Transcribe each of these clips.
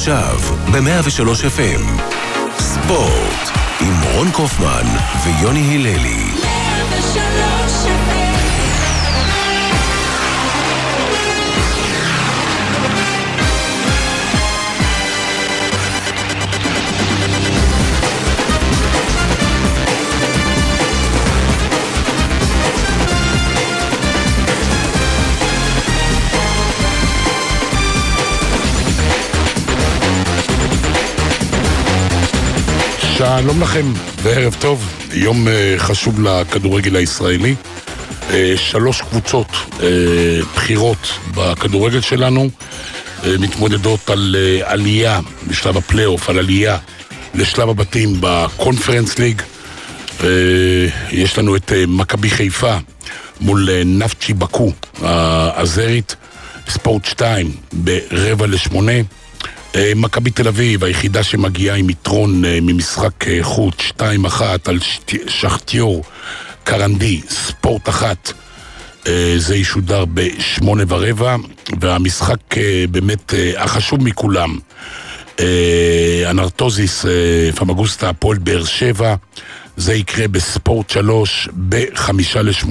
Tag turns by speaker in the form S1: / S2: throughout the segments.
S1: עכשיו ב-103 FM ספורט עם רון קופמן ויוני הללי. 103 FM.
S2: שלום לכם וערב טוב, יום חשוב לכדורגל הישראלי. 3 קבוצות בחירות בכדורגל שלנו מתמודדות על עלייה בשלב הפלייאוף, על עלייה לשלב הבתים בקונפרנס ליג. יש לנו את מכבי חיפה מול נפצ'י בקו האזרית, ספורט 2 ב7:45. מכבי תל אביב, היחידה שמגיעה עם יתרון ממשחק חוץ 2-1 על שחטיור קרנדי, ספורט 1, זה ישודר ב8:15, והמשחק באמת החשוב מכולם, אנרטוזיס פמגוסטה הפועל באר שבע, זה יקרה בספורט 3 ב5:8,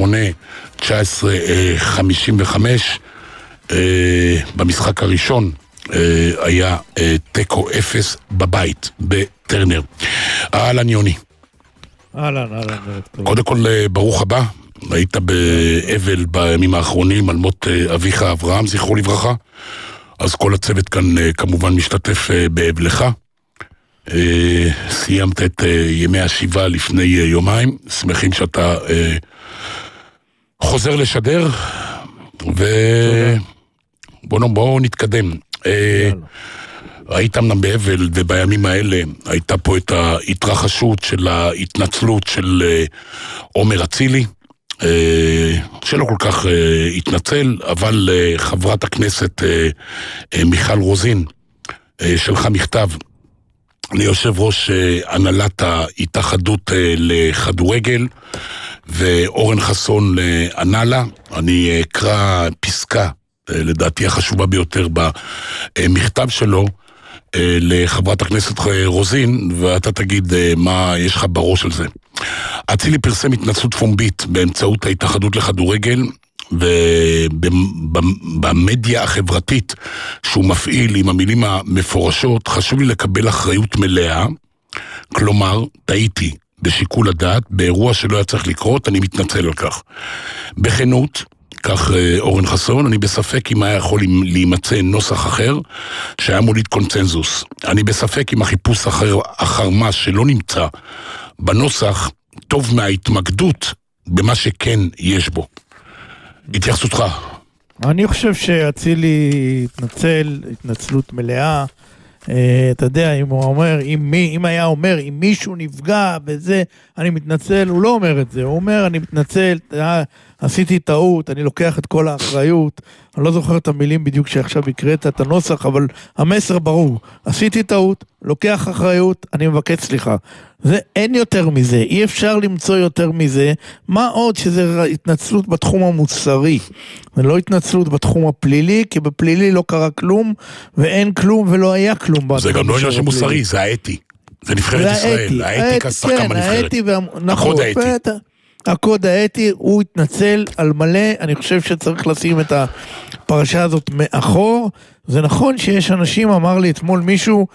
S2: 19:55. במשחק הראשון היה טקו 0 בבית בטרנר. אהלן יוני.
S3: אהלן.
S2: קודם כל ברוך הבא, היית באבל בימים האחרונים על מות אביך אברהם, זכרו לברכה, אז כל הצוות כאן כמובן משתתף באבלך. סיימת את ימי השבעה לפני יומיים, שמחים שאתה חוזר לשדר, ובואו נתקדם. היית אמנם באבל, ובימים האלה הייתה פה את ההתרחשות של ההתנצלות של עומר אצילי, שלא כל כך התנצל, אבל חברת הכנסת מיכל רוזין שלחה מכתב ליושב ראש הנהלת ההתאחדות לכדורגל, ואורן חסון ענה לה. אני אקרא פסקה לדעתי החשובה ביותר במכתב שלו לחברת הכנסת רוזין, ואתה תגיד מה יש לך בראש על זה. אצילי פרסם התנצלות פומבית באמצעות ההתאחדות לכדורגל, ובמדיה החברתית שהוא מפעיל עם המילים המפורשות: חשוב לי לקבל אחריות מלאה, כלומר טעיתי בשיקול הדעת באירוע שלא היה צריך לקרות, אני מתנצל על כך. בכנות, כך אורן חסון, אני בספק אם היה יכול להימצא נוסח אחר שהיה מוליד קונצנזוס. אני בספק אם החיפוש אחר מה שלא נמצא בנוסח טוב מההתמקדות במה שכן יש בו. התייחסותך.
S3: אני חושב שאצילי התנצל, התנצלות מלאה. אתה יודע, אם הוא אומר, אם היה אומר, אם מישהו נפגע בזה, אני מתנצל, הוא לא אומר את זה, הוא אומר, אני מתנצל, עשיתי טעות, אני לוקח את כל האחריות, אני לא זוכר את המילים בדיוק שעכשיו הקראת את הנוסח, אבל המסר ברור, עשיתי טעות, לוקח אחריות, אני מבקש סליחה. זה אין יותר מזה, אי אפשר למצוא יותר מזה, מה עוד שזה התנצלות בתחום המוסרי, ולא התנצלות בתחום הפלילי, כי בפלילי לא קרה כלום, ואין כלום ולא היה כלום.
S2: זה גם לא עניין שמוסרי, זה האתי, זה נבחרת ישראל, האתי כשחקן בנבחרת, הקוד האתי.
S3: הקוד האתי, הוא התנצל על מלא, אני חושב שצריך לשים את הפרשה הזאת מאחור. זה נכון שיש אנשים, אמר לי אתמול מישהו,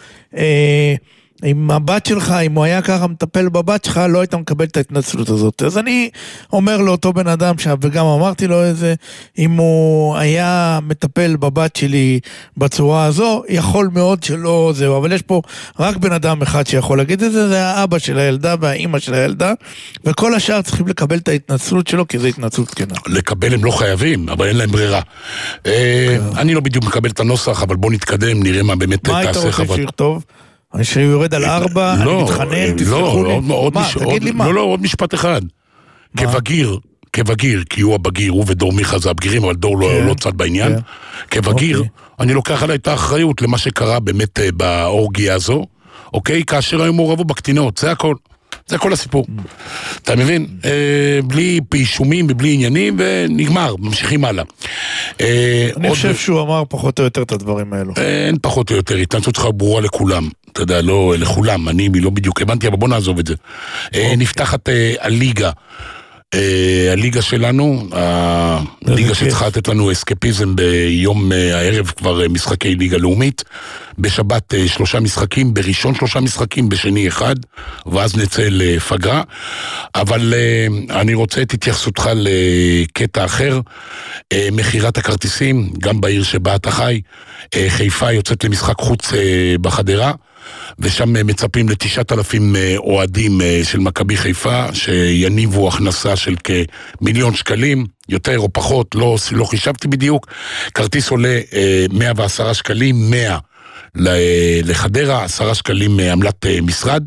S3: עם הבת שלך, אם הוא היה ככה מטפל בבת שלך, לא היית מקבל את ההתנצלות הזאת. אז אני אומר לאותו בן אדם, וגם אמרתי לו איזה, אם הוא היה מטפל בבת שלי בצורה הזו, יכול מאוד שלא זהו, אבל יש פה רק בן אדם אחד שיכול להגיד את זה, זה האבא של הילדה והאימא של הילדה, וכל השאר צריכים לקבל את ההתנצלות שלו, כי זה התנצלות כנה.
S2: לקבל הם לא חייבים, אבל אין להם ברירה. אני לא בדיוק מקבל את הנוסח, אבל בוא נתקדם, נראה מה באמת תעשה.
S3: מה היית רוצה שיכתוב? אני שיורד על 4, אני מתחנן, תסלחו לי. תגיד לי מה?
S2: לא, עוד משפט אחד. כבגיר, כי הוא הבגיר, הוא ודור מיכה זה הבגירים, אבל דור לא צד בעניין. כבגיר, אני לוקח עליי את האחריות למה שקרה באמת באורגיה הזו, אוקיי? כאשר היו מעורבו בקטינות, זה הכל. זה כל הסיפור. אתה מבין? בלי פישומים ובלי עניינים, ונגמר, ממשיכים הלאה.
S3: אני חושב שהוא אמר פחות או יותר את הדברים האלו.
S2: אין פחות או יותר, התנצלות שלך ברורה לכולם. אתה יודע, לא לכולם, אני לא בדיוק הבנתי, אבל בוא נעזוב את זה. נפתחת הליגה. הליגה שלנו, הליגה שצריכה לתת לנו אסקפיזם ביום הערב, כבר משחקי ליגה לאומית, בשבת 3 משחקים, בראשון 3 משחקים, בשני 1, ואז נצא לפגרה. אבל אני רוצה את התייחסותך לקטע אחר, מחירת הכרטיסים, גם בעיר שבה אתה חי, חיפה יוצאת למשחק חוץ בחדרה, ושם מצפים ל9,000 אוהדים של מכבי חיפה, שיניבו הכנסה של כ1,000,000 שקלים, יותר או פחות, לא חישבתי בדיוק. כרטיס עולה 110 שקלים, 100 לחדרה, 10 שקלים עמלת משרד,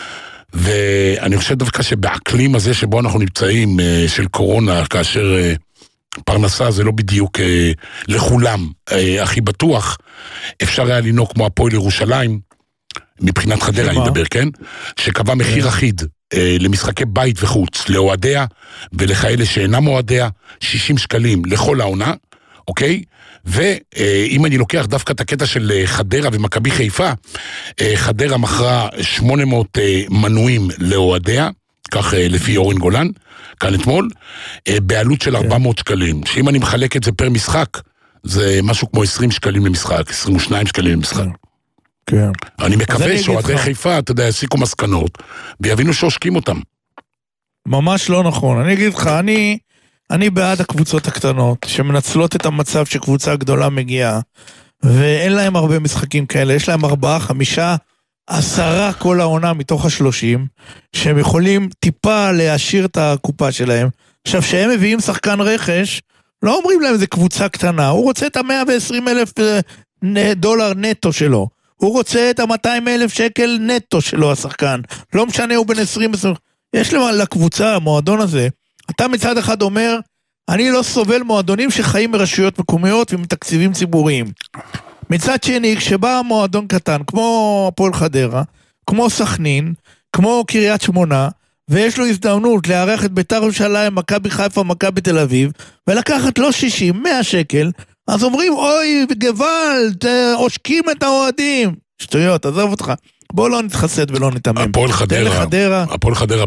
S2: ואני חושב דווקא שבאקלים הזה שבו אנחנו נמצאים, של קורונה, כאשר פרנסה זה לא בדיוק לכולם, הכי בטוח, אפשר היה לנהוג כמו הפועל ירושלים, מבחינת חדרה אני מדבר, כן? שקבע מחיר אחיד למשחקי בית וחוץ, לאוהדיה ולכאלה שאינם אוהדיה, 60 שקלים לכל העונה, אוקיי? ואם אני לוקח דווקא את הקטע של חדרה ומכבי חיפה, חדרה מכרה 800 מנויים לאוהדיה, כך לפי אורן גולן, כאן אתמול, בעלות של 400 שקלים, שאם אני מחלק את זה פר משחק, זה משהו כמו 20 שקלים למשחק, 22 שקלים למשחק.
S3: כן.
S2: אני מקווה שאוהדי חיפה, אתה יודע, יסיקו מסקנות, ויבינו שעושקים אותם.
S3: ממש לא נכון. אני אגיד לך, אני בעד הקבוצות הקטנות, שמנצלות את המצב שקבוצה גדולה מגיעה, ואין להם הרבה משחקים כאלה, יש להם 4, 5, 10 כל העונה מתוך 30, שהם יכולים טיפה להשאיר את הקופה שלהם. עכשיו, שהם מביאים שחקן רכש, לא אומרים להם זה קבוצה קטנה, הוא רוצה את $120,000 נטו שלו. הוא רוצה את 200,000 שקל נטו שלו, השחקן. לא משנה, הוא בין 20. יש לקבוצה, המועדון הזה, אתה מצד אחד אומר, אני לא סובל מועדונים שחיים מרשויות מקומיות ומתקציבים ציבוריים. מצד שני, כשבא מועדון קטן, כמו הפועל חדרה, כמו סכנין, כמו קריית שמונה, ויש לו הזדמנות לארח את בית"ר ירושלים, מכבי חיפה, מכבי תל אביב, ולקחת לו 60, 100 שקל, אז אומרים, אוי, גוואלד, עושקים את האוהדים. שטויות, עזוב אותך. בוא לא נתחסד ולא נתמם.
S2: הפועל חדרה.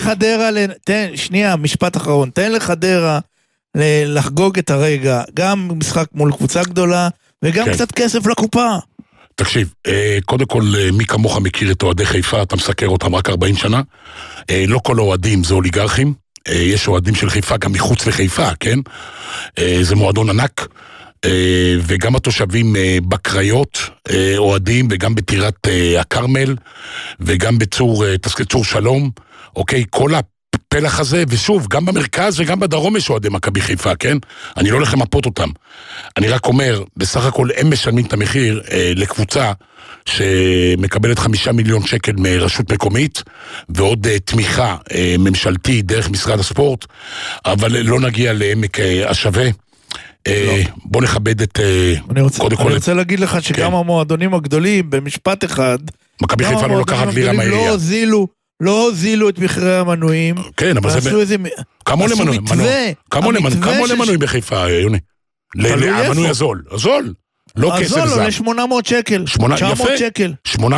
S3: שנייה, משפט אחרון. תן לחדרה לחגוג את הרגע, גם משחק מול קבוצה גדולה, וגם קצת כסף לקופה.
S2: תקשיב, קודם כל, מי כמוך מכיר את אוהדי חיפה, אתה מסקר אותם רק 40 שנה. לא כל אוהדים זה אוליגרכים. יש אוהדים של חיפה גם מחוץ לחיפה, כן? זה מועדון ענק. וגם התושבים בקריות אוהדים, וגם בטירת הקרמל, וגם בצור שלום, אוקיי, כל הפלח הזה, ושוב, גם במרכז וגם בדרום יש אוהדי מכבי חיפה, כן? אני לא הולך למפות אותם. אני רק אומר, בסך הכל הם משלמים את המחיר לקבוצה שמקבלת 5 מיליון שקל מרשות מקומית, ועוד תמיכה ממשלתית דרך משרד הספורט, אבל לא נגיע לעמק השווה. בוא נכבד את...
S3: אני רוצה להגיד לך שגם המועדונים הגדולים, במשפט אחד,
S2: מכבי חיפה לא לקחת לירה מהעירייה.
S3: לא הוזילו את מחירי המנויים.
S2: כן, אבל זה... כמה עולה מנוי? כמה עולה מנוי בחיפה, יוני? המנוי הזול. הזול. לא כסף זל.
S3: הזול עולה 800 שקל. 900 שקל.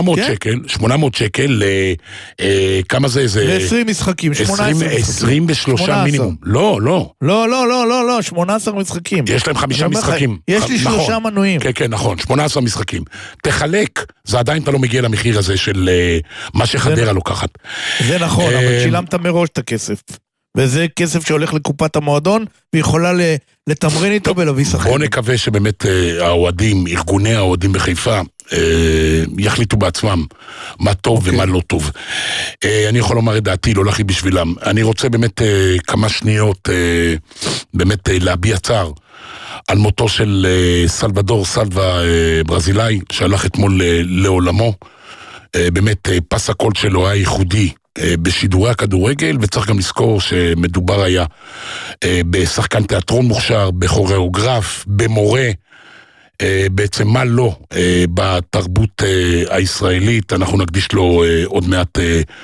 S2: 800 שקל, כמה זה?
S3: ל-20 משחקים,
S2: 23 מינימום. לא.
S3: 18 משחקים.
S2: יש להם 5 משחקים.
S3: יש לי 3 מנויים.
S2: כן, נכון, 18 משחקים. תחלק, זה עדיין אתה לא מגיע למחיר הזה של מה שחדרה לוקחת.
S3: זה נכון, אבל שילמת מראש את הכסף. וזה כסף שהולך לקופת המועדון, ויכולה לתמרן איתו ולהביא שחקנים.
S2: בוא נקווה שבאמת האוהדים, ארגוני האוהדים בחיפה, יחליטו בעצמם מה טוב ומה לא טוב. אני יכול לומר את דעתי, לא להחליט בשבילם. אני רוצה באמת כמה שניות, באמת להביע צער, על מותו של סלבדור סלווה ברזילאי, שהלך אתמול לעולמו. באמת פס הקול שלו היה ייחודי, בשידורי הכדורגל, וצריך גם לזכור שמדובר היה בשחקן תיאטרון מוכשר, בכוריאוגרף, במורה, בעצם מה לא בתרבות הישראלית. אנחנו נקדיש לו עוד מעט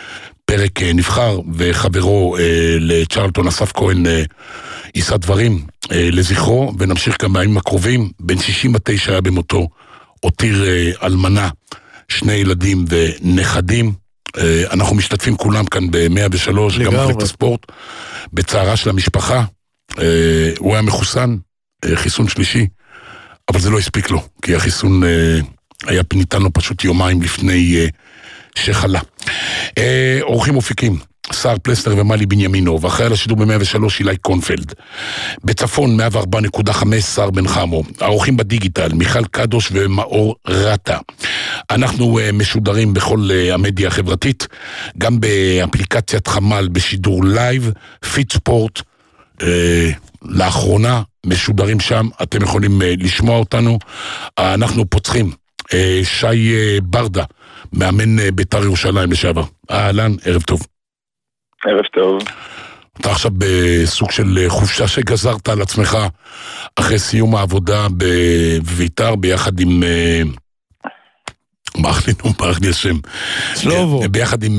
S2: פרק נבחר, וחברו לצ'רלטון אסף כהן יישא דברים לזכרו, ונמשיך גם בימים הקרובים. בן 69 היה במותו, הותיר אלמנה, 2 ילדים ונכדים. אנחנו משתתפים כולם כאן ב-103, גם מחלקת הספורט, בצערה של המשפחה. הוא היה מחוסן, חיסון שלישי, אבל זה לא הספיק לו, כי החיסון היה ניתן לו פשוט יומיים לפני שחלה. אורחים מופיקים, שר פלסנר ומלי בנימינו, ואחרי על השידור ב-103 אילי קונפלד. בצפון 104.5 שר בן חמו. האורחים בדיגיטל, מיכל קדוש ומאור רטה. אנחנו משודרים בכל המדיה החברתית, גם באפליקציית חמל בשידור לייב, פיט ספורט, לאחרונה משודרים שם, אתם יכולים לשמוע אותנו. אנחנו פוצחים, שי ברדה, מאמן בית"ר ירושלים לשעבר. אהלן, ערב טוב.
S4: ערב טוב.
S2: אתה עכשיו בסוג של חופשה שגזרת על עצמך אחרי סיום העבודה בבית"ר ביחד עם ברח לי השם.
S3: סלובו.
S2: ביחד עם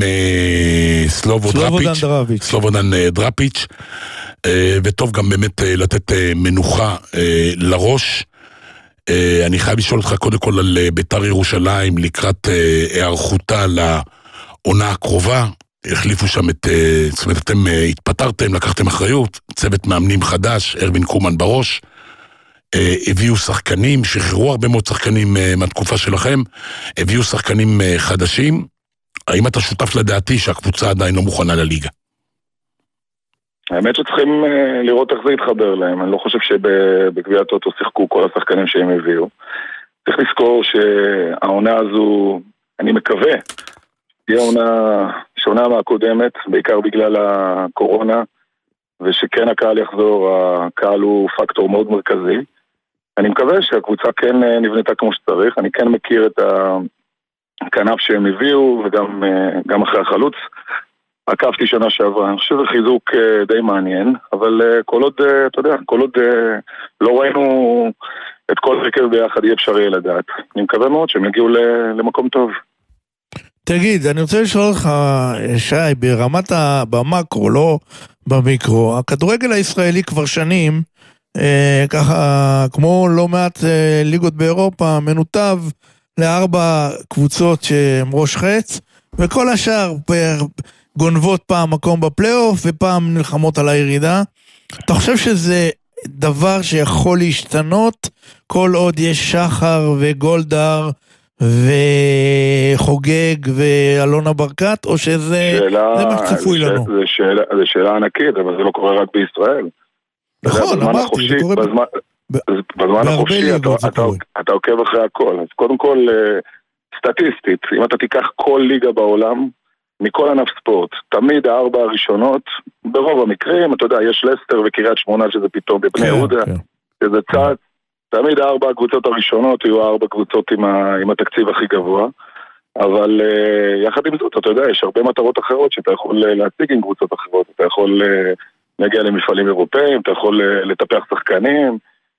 S2: סלובודן דראפיץ'. וטוב גם באמת לתת מנוחה לראש. אני חייב לשאול אותך קודם כל על בית"ר ירושלים לקראת הערכותה לעונה הקרובה. החליפו שם זאת אומרת, אתם התפטרתם, לקחתם אחריות, צוות מאמנים חדש, ארווין קומן בראש, הביאו שחקנים, שחררו הרבה מאוד שחקנים מהתקופה שלכם, הביאו שחקנים חדשים. האם אתה שותף לדעתי שהקבוצה עדיין לא מוכנה לליגה?
S4: האמת שצריכים לראות איך זה יתחבר להם. אני לא חושב שבגביע הטוטו שיחקו כל השחקנים שהם הביאו. צריך לזכור שהעונה הזו, אני מקווה, תהיה עונה שונה מהקודמת, בעיקר בגלל הקורונה, ושכן הקהל יחזור. הקהל הוא פקטור מאוד מרכזי. אני מקווה שהקבוצה כן נבנתה כמו שצריך. אני כן מכיר את הכנף שהם הביאו, וגם אחרי החלוץ. עקבתי שנה שעברה, אני חושב שזה חיזוק די מעניין, אבל כל עוד, אתה יודע, כל עוד לא ראינו את כל הרכב ביחד, אי אפשר יהיה לדעת. אני מקווה מאוד שהם יגיעו למקום טוב.
S3: תגיד, אני רוצה לשאול אותך, שי, ברמת במקרו, לא במיקרו, הכדורגל הישראלי כבר שנים, ככה, כמו לא מעט ליגות באירופה, מנותב ל4 קבוצות שהן ראש חץ, וכל השאר גונבות פעם מקום בפלייאוף ופעם נלחמות על הירידה. אתה חושב שזה דבר שיכול להשתנות כל עוד יש שחר וגולדהר וחוגג ואלונה ברקת, או שזה מה שצפוי לנו?
S4: זה שאלה ענקית, אבל זה לא קורה רק בישראל.
S3: נכון, אמרתי, זה קורה
S4: בזמן החופשי, אתה עוקב אחרי הכל. אז קודם כל, סטטיסטית, אם אתה תיקח כל ליגה בעולם, מכל ענף ספורט, תמיד 4 הראשונות, ברוב המקרים, אתה יודע, יש לסטר וקריית שמונה שזה פתאום בבני יהודה, שזה צעד, תמיד 4 הקבוצות הראשונות יהיו 4 קבוצות עם התקציב הכי גבוה, אבל יחד עם זאת, אתה יודע, יש הרבה מטרות אחרות שאתה יכול להציג עם קבוצות אחרות, אתה יכול להגיע למפעלים אירופאים, אתה יכול לטפח שחקנים,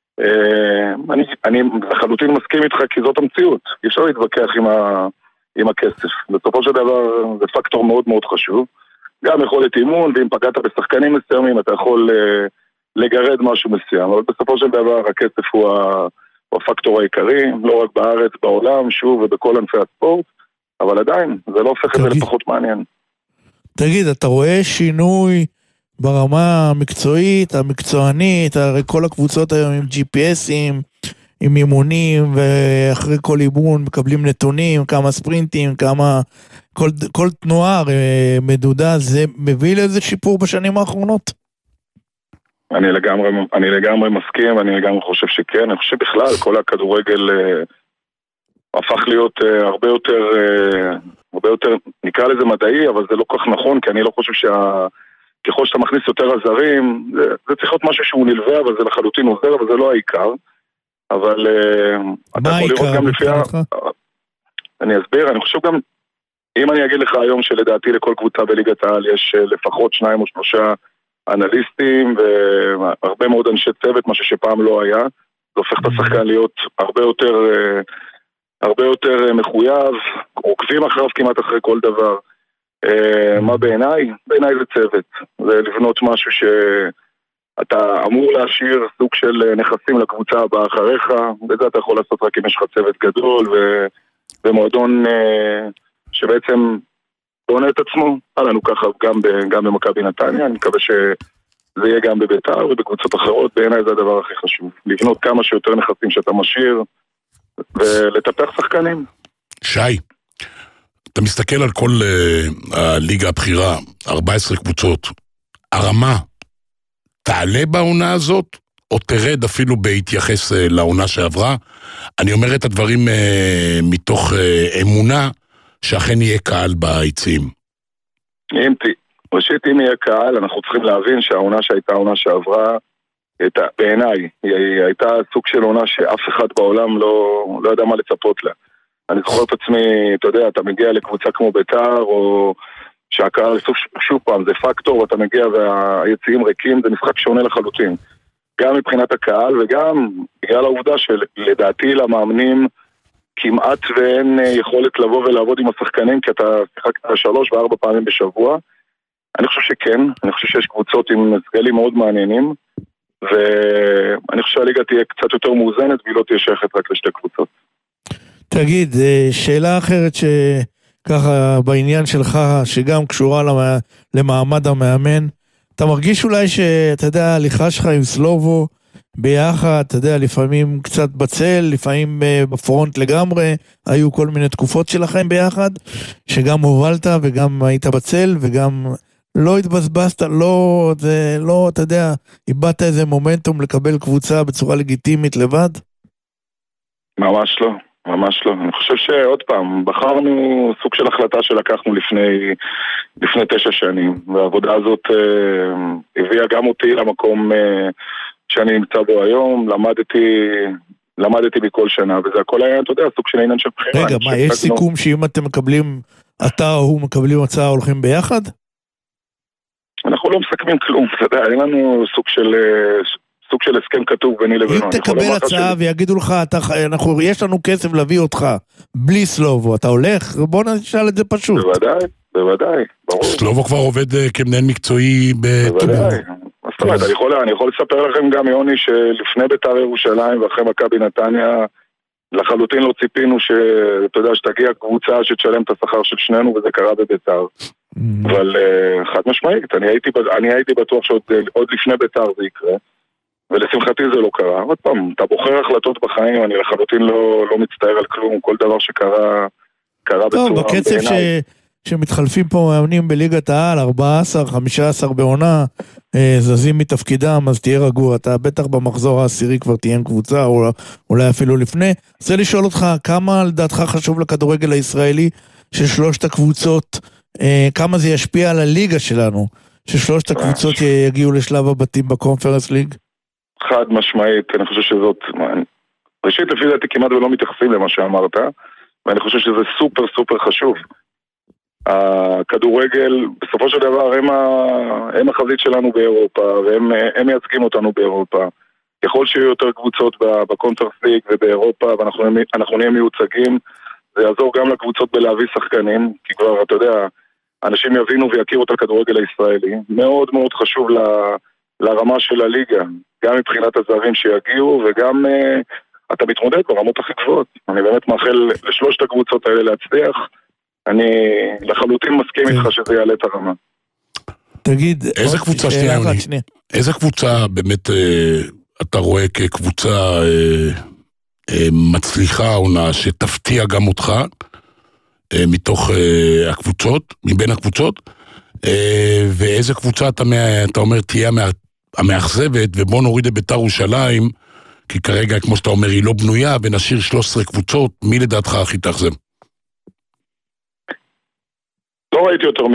S4: אני לחלוטין מסכים איתך כי זאת המציאות, אי אפשר להתווכח עם הכסף. בסופו של דבר זה פקטור מאוד מאוד חשוב. גם יכולת אימון, ואם פגעת בשחקנים מסוימים, אתה יכול לגרד משהו מסוים. אבל בסופו של דבר הכסף הוא הפקטור העיקרי, לא רק בארץ, בעולם, שוב, ובכל ענפי הספורט, אבל עדיין, זה לא הופך את זה לפחות מעניין.
S3: תגיד, אתה רואה שינוי ברמה המקצועית, המקצוענית, הרי כל הקבוצות היום עם GPSים, עם אימונים, ואחרי כל אימון מקבלים נתונים, כמה ספרינטים, כל תנועה מדודה, זה מביא לאיזה שיפור בשנים האחרונות?
S4: אני לגמרי מסכים, אני לגמרי חושב שכן, אני חושב בכלל, כל הכדורגל הפך להיות הרבה יותר, נקרא לזה מדעי, אבל זה לא כל כך נכון, כי אני לא חושב ככל שאתה מכניס יותר עזרים, זה צריך להיות משהו שהוא נלווה, אבל זה לחלוטין עוזר, אבל זה לא העיקר. אבל אתה יכול לראות גם לפי אני אסביר, אני חושב גם אם אני אגיד לך היום שלדעתי לכל קבוצה בליגת העל יש לפחות 2 או 3 אנליסטים והרבה מאוד אנשי צוות, משהו שפעם לא היה, זה הופך את השחקן להיות הרבה יותר מחויב, עוקבים אחריו כמעט אחרי כל דבר. מה בעיניי? בעיניי זה צוות. זה לבנות משהו שאתה אמור להשאיר סוג של נכסים לקבוצה הבאה אחריך, וזה אתה יכול לעשות רק אם יש לך צוות גדול ומועדון שבעצם בונה את עצמו. עלינו ככה גם במכבי נתניה, אני מקווה שזה יהיה גם בביתר ובקבוצות אחרות. בעיניי זה הדבר הכי חשוב, לבנות כמה שיותר נכסים שאתה משאיר ולטפח שחקנים.
S2: שי, אתה מסתכל על כל הליגה הבחירה, 14 קבוצות, הרמה תעלה בעונה הזאת, או תרד אפילו בהתייחס לעונה שעברה? אני אומר את הדברים מתוך אמונה שאכן יהיה קהל ביציעים.
S4: ראשית, אם יהיה קהל, אנחנו צריכים להבין שהעונה שהייתה העונה שעברה, בעיניי, היא הייתה סוג של עונה שאף אחד בעולם לא יודע מה לצפות לה. אני זוכר את עצמי, אתה יודע, אתה מגיע לקבוצה כמו ביתר, או שהקהל שוב פעם, זה פקטור, ואתה מגיע והיציעים ריקים, זה משחק שונה לחלוטין. גם מבחינת הקהל, וגם בגלל העובדה שלדעתי למאמנים כמעט ואין יכולת לבוא ולעבוד עם השחקנים, כי אתה שיחקת 3 ו4 פעמים בשבוע. אני חושב שכן, אני חושב שיש קבוצות עם סגלים מאוד מעניינים, ואני חושב שהליגה תהיה קצת יותר מאוזנת, והיא לא תהיה שייכת רק לשתי קבוצות.
S3: תגיד, שאלה אחרת שככה בעניין שלך, שגם קשורה למעמד המאמן, אתה מרגיש אולי שאתה יודע, ההליכה שלך עם סלובו ביחד, אתה יודע, לפעמים קצת בצל, לפעמים בפרונט לגמרי, היו כל מיני תקופות שלכם ביחד, שגם הובלת וגם היית בצל וגם לא התבזבזת, לא, אתה יודע, איבדת איזה מומנטום לקבל קבוצה בצורה לגיטימית לבד?
S4: ממש לא. ממש לא. אני חושב שעוד פעם, בחרנו סוג של החלטה שלקחנו לפני 9 שנים, והעבודה הזאת הביאה גם אותי למקום שאני נמצא בו היום, למדתי בכל שנה, וזה הכל היה, אתה יודע, סוג של עניין של בחירה.
S3: רגע, מה, יש סיכום שאם אתם מקבלים, אתה או הוא מקבלים הצעה, הולכים ביחד?
S4: אנחנו לא מסכמים כלום, אתה יודע, אין לנו סוג של הסכם כתוב ביני לבינו.
S3: אם תקבל הצעה ויגידו לך, יש לנו כסף להביא אותך בלי סלובו, אתה הולך? בוא נשאל את זה פשוט.
S4: בוודאי, ברור.
S2: סלובו כבר עובד כמנהל מקצועי
S4: בוודאי. זאת אומרת, אני יכול לספר לכם גם, יוני, שלפני בית"ר ירושלים ואחרי מכבי נתניה, לחלוטין לא ציפינו שאתה יודע, שתגיע קבוצה שתשלם את השכר של שנינו, וזה קרה בבית"ר. אבל חד משמעית, אני הייתי בטוח שעוד לפני בית"ר זה יקרה. ולשמחתי זה לא קרה. עוד פעם, אתה בוחר החלטות בחיים, אני לחלוטין לא מצטער על כלום, כל דבר שקרה בצורה
S3: טוב, בקצב שמתחלפים פה מאמנים בליגת העל, 14-15 בעונה, זזים מתפקידם, אז תהיה רגוע, אתה בטח במחזור העשירי כבר תהיה קבוצה, או אולי אפילו לפני. רוצה לשאול אותך, כמה לדעתך חשוב לכדורגל הישראלי, ששלושת הקבוצות, כמה זה ישפיע על הליגה שלנו, ששלושת הקבוצות יגיעו לשלב הבתים בקונפרנס ליג?
S4: חד משמעית, אני חושב שזאת, ראשית לפי דעתי כמעט ולא מתייחסים למה שאמרת, ואני חושב שזה סופר סופר חשוב. הכדורגל, בסופו של דבר, הם החזית שלנו באירופה, והם מייצגים אותנו באירופה. ככל שיהיו יותר קבוצות בקונפרנס ליג ובאירופה, ואנחנו נהיה מיוצגים, זה יעזור גם לקבוצות בלהביא שחקנים, כי כבר, אתה יודע, אנשים יבינו ויכירו את הכדורגל הישראלי. מאוד מאוד חשוב לרמה של הליגה, גם מבחינת הזרים שיגיעו, וגם אתה מתמודד ברמות הכי גבוהות. אני באמת מאחל לשלושת הקבוצות האלה להצליח, אני לחלוטין מסכים איתך שזה יעלה את הרמה.
S3: תגיד,
S2: איזה קבוצה איזה קבוצה באמת אתה רואה כקבוצה מצליחה עונה שתפתיע גם אותך מתוך הקבוצות, מבין הקבוצות, ואיזה קבוצה אתה אומר תהיה המאכזבת, ובוא נוריד את בית"ר ירושלים, כי כרגע כמו שאתה אומר היא לא בנויה, ונשאיר 13 קבוצות, מי לדעתך הכי תאכזב?
S4: לא ראיתי יותר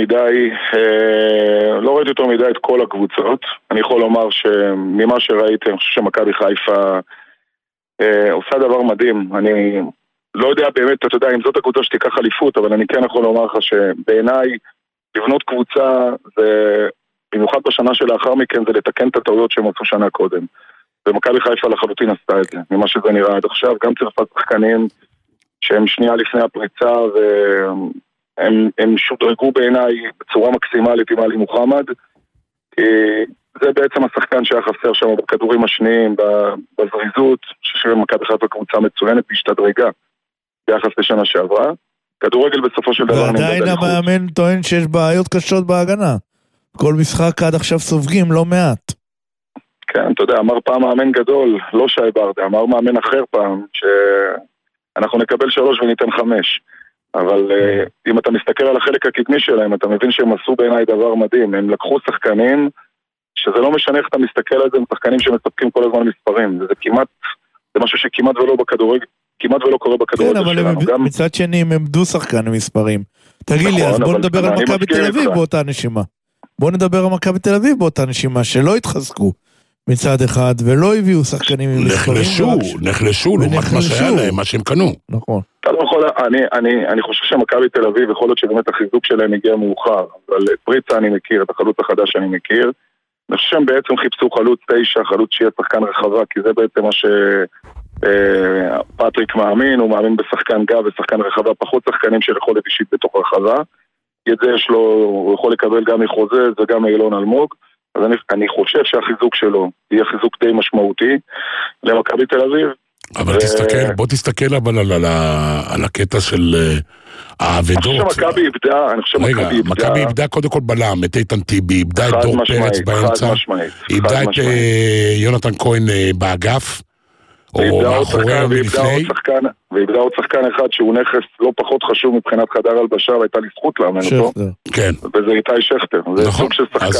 S4: מדי את כל הקבוצות. אני יכול לומר שממה שראיתי, אני חושב שמכבי חיפה עושה דבר מדהים. אני לא יודע באמת, אתה יודע, אם זאת הקבוצה שתיקח אליפות, אבל אני כן יכול לומר לך שבעיניי לבנות קבוצה, במיוחד בשנה שלאחר מכן, זה לתקן את הטעויות שהם עשו שנה קודם. ומכבי חיפה לחלוטין עשתה את זה, ממה שזה נראה עד עכשיו, גם צרפת שחקנים שהם שנייה לפני הפריצה, הם שודרגו בעיניי בצורה מקסימלית עם עלי מוחמד. זה בעצם השחקן שהיה חסר שם בכדורים השניים, בזריזות, שמכבי חיפה קבוצה מצוינת והשתדרגה ביחס לשנה שעברה. כדורגל בסופו של דבר...
S3: ועדיין המאמן טוען שיש בעיות קשות בהגנה. כל משחק עד עכשיו סופגים לא מעט.
S4: כן, אתה יודע, אמר פעם מאמן גדול, לא שי ברדה, אמר מאמן אחר פעם, שאנחנו נקבל 3 וניתן 5. אבל אם אתה מסתכל על החלק הקדמי שלהם, אתה מבין שהם עשו בעיניי דבר מדהים. הם לקחו שחקנים, שזה לא משנה איך אתה מסתכל על זה, הם שחקנים שמספקים כל הזמן מספרים. זה כמעט, זה משהו שכמעט ולא בכדורגל, כמעט ולא קורה בכדורגל שלנו.
S3: כן, אבל מצד שני הם עמדו שחקנים מספרים. תגיד לי, אז בוא נדבר על מכבי תל אביב באותה נשימה. בוא נדבר על מכבי תל אביב באותה נשימה, שלא התחזקו מצד אחד, ולא הביאו שחקנים עם מספרים.
S2: נחלשו, לעומת מה שהיה להם, מה שהם קנו.
S3: נכון.
S4: אני חושב שמכבי תל אביב, יכול להיות שבאמת החיזוק שלהם הגיע מאוחר, אבל פריצה אני מכיר, את החלוץ החדש אני מכיר. אני חושב שהם בעצם חיפשו חלוץ 9, חלוץ שיהיה שחקן רחבה, כי זה בעצם מה שפטריק מאמין, הוא מאמין בשחקן גב ושחקן רחבה, פחות שחקנים של יכולת אישית בתוך רחבה. את זה יש לו, הוא יכול לקבל גם מחוזה וגם מאילון אלמוג. אז אני חושב שהחיזוק שלו יהיה חיזוק די משמעותי למכבי תל אביב.
S2: אבל בוא תסתכל אבל על הקטע של העבדות.
S4: אני חושב שמכבי איבדה,
S2: מכבי איבדה קודם כל בלם, את איתן טיבי, איבדה את דור פרץ באמצע, איבדה את יונתן כהן באגף, או מאחורי ולפני.
S4: ואיבדה עוד שחקן אחד שהוא נכס לא פחות חשוב מבחינת חדר הלבשה, והייתה לי זכות לאמן אותו.
S2: כן.
S4: וזה איתי שכטר. זה סוג של שחקן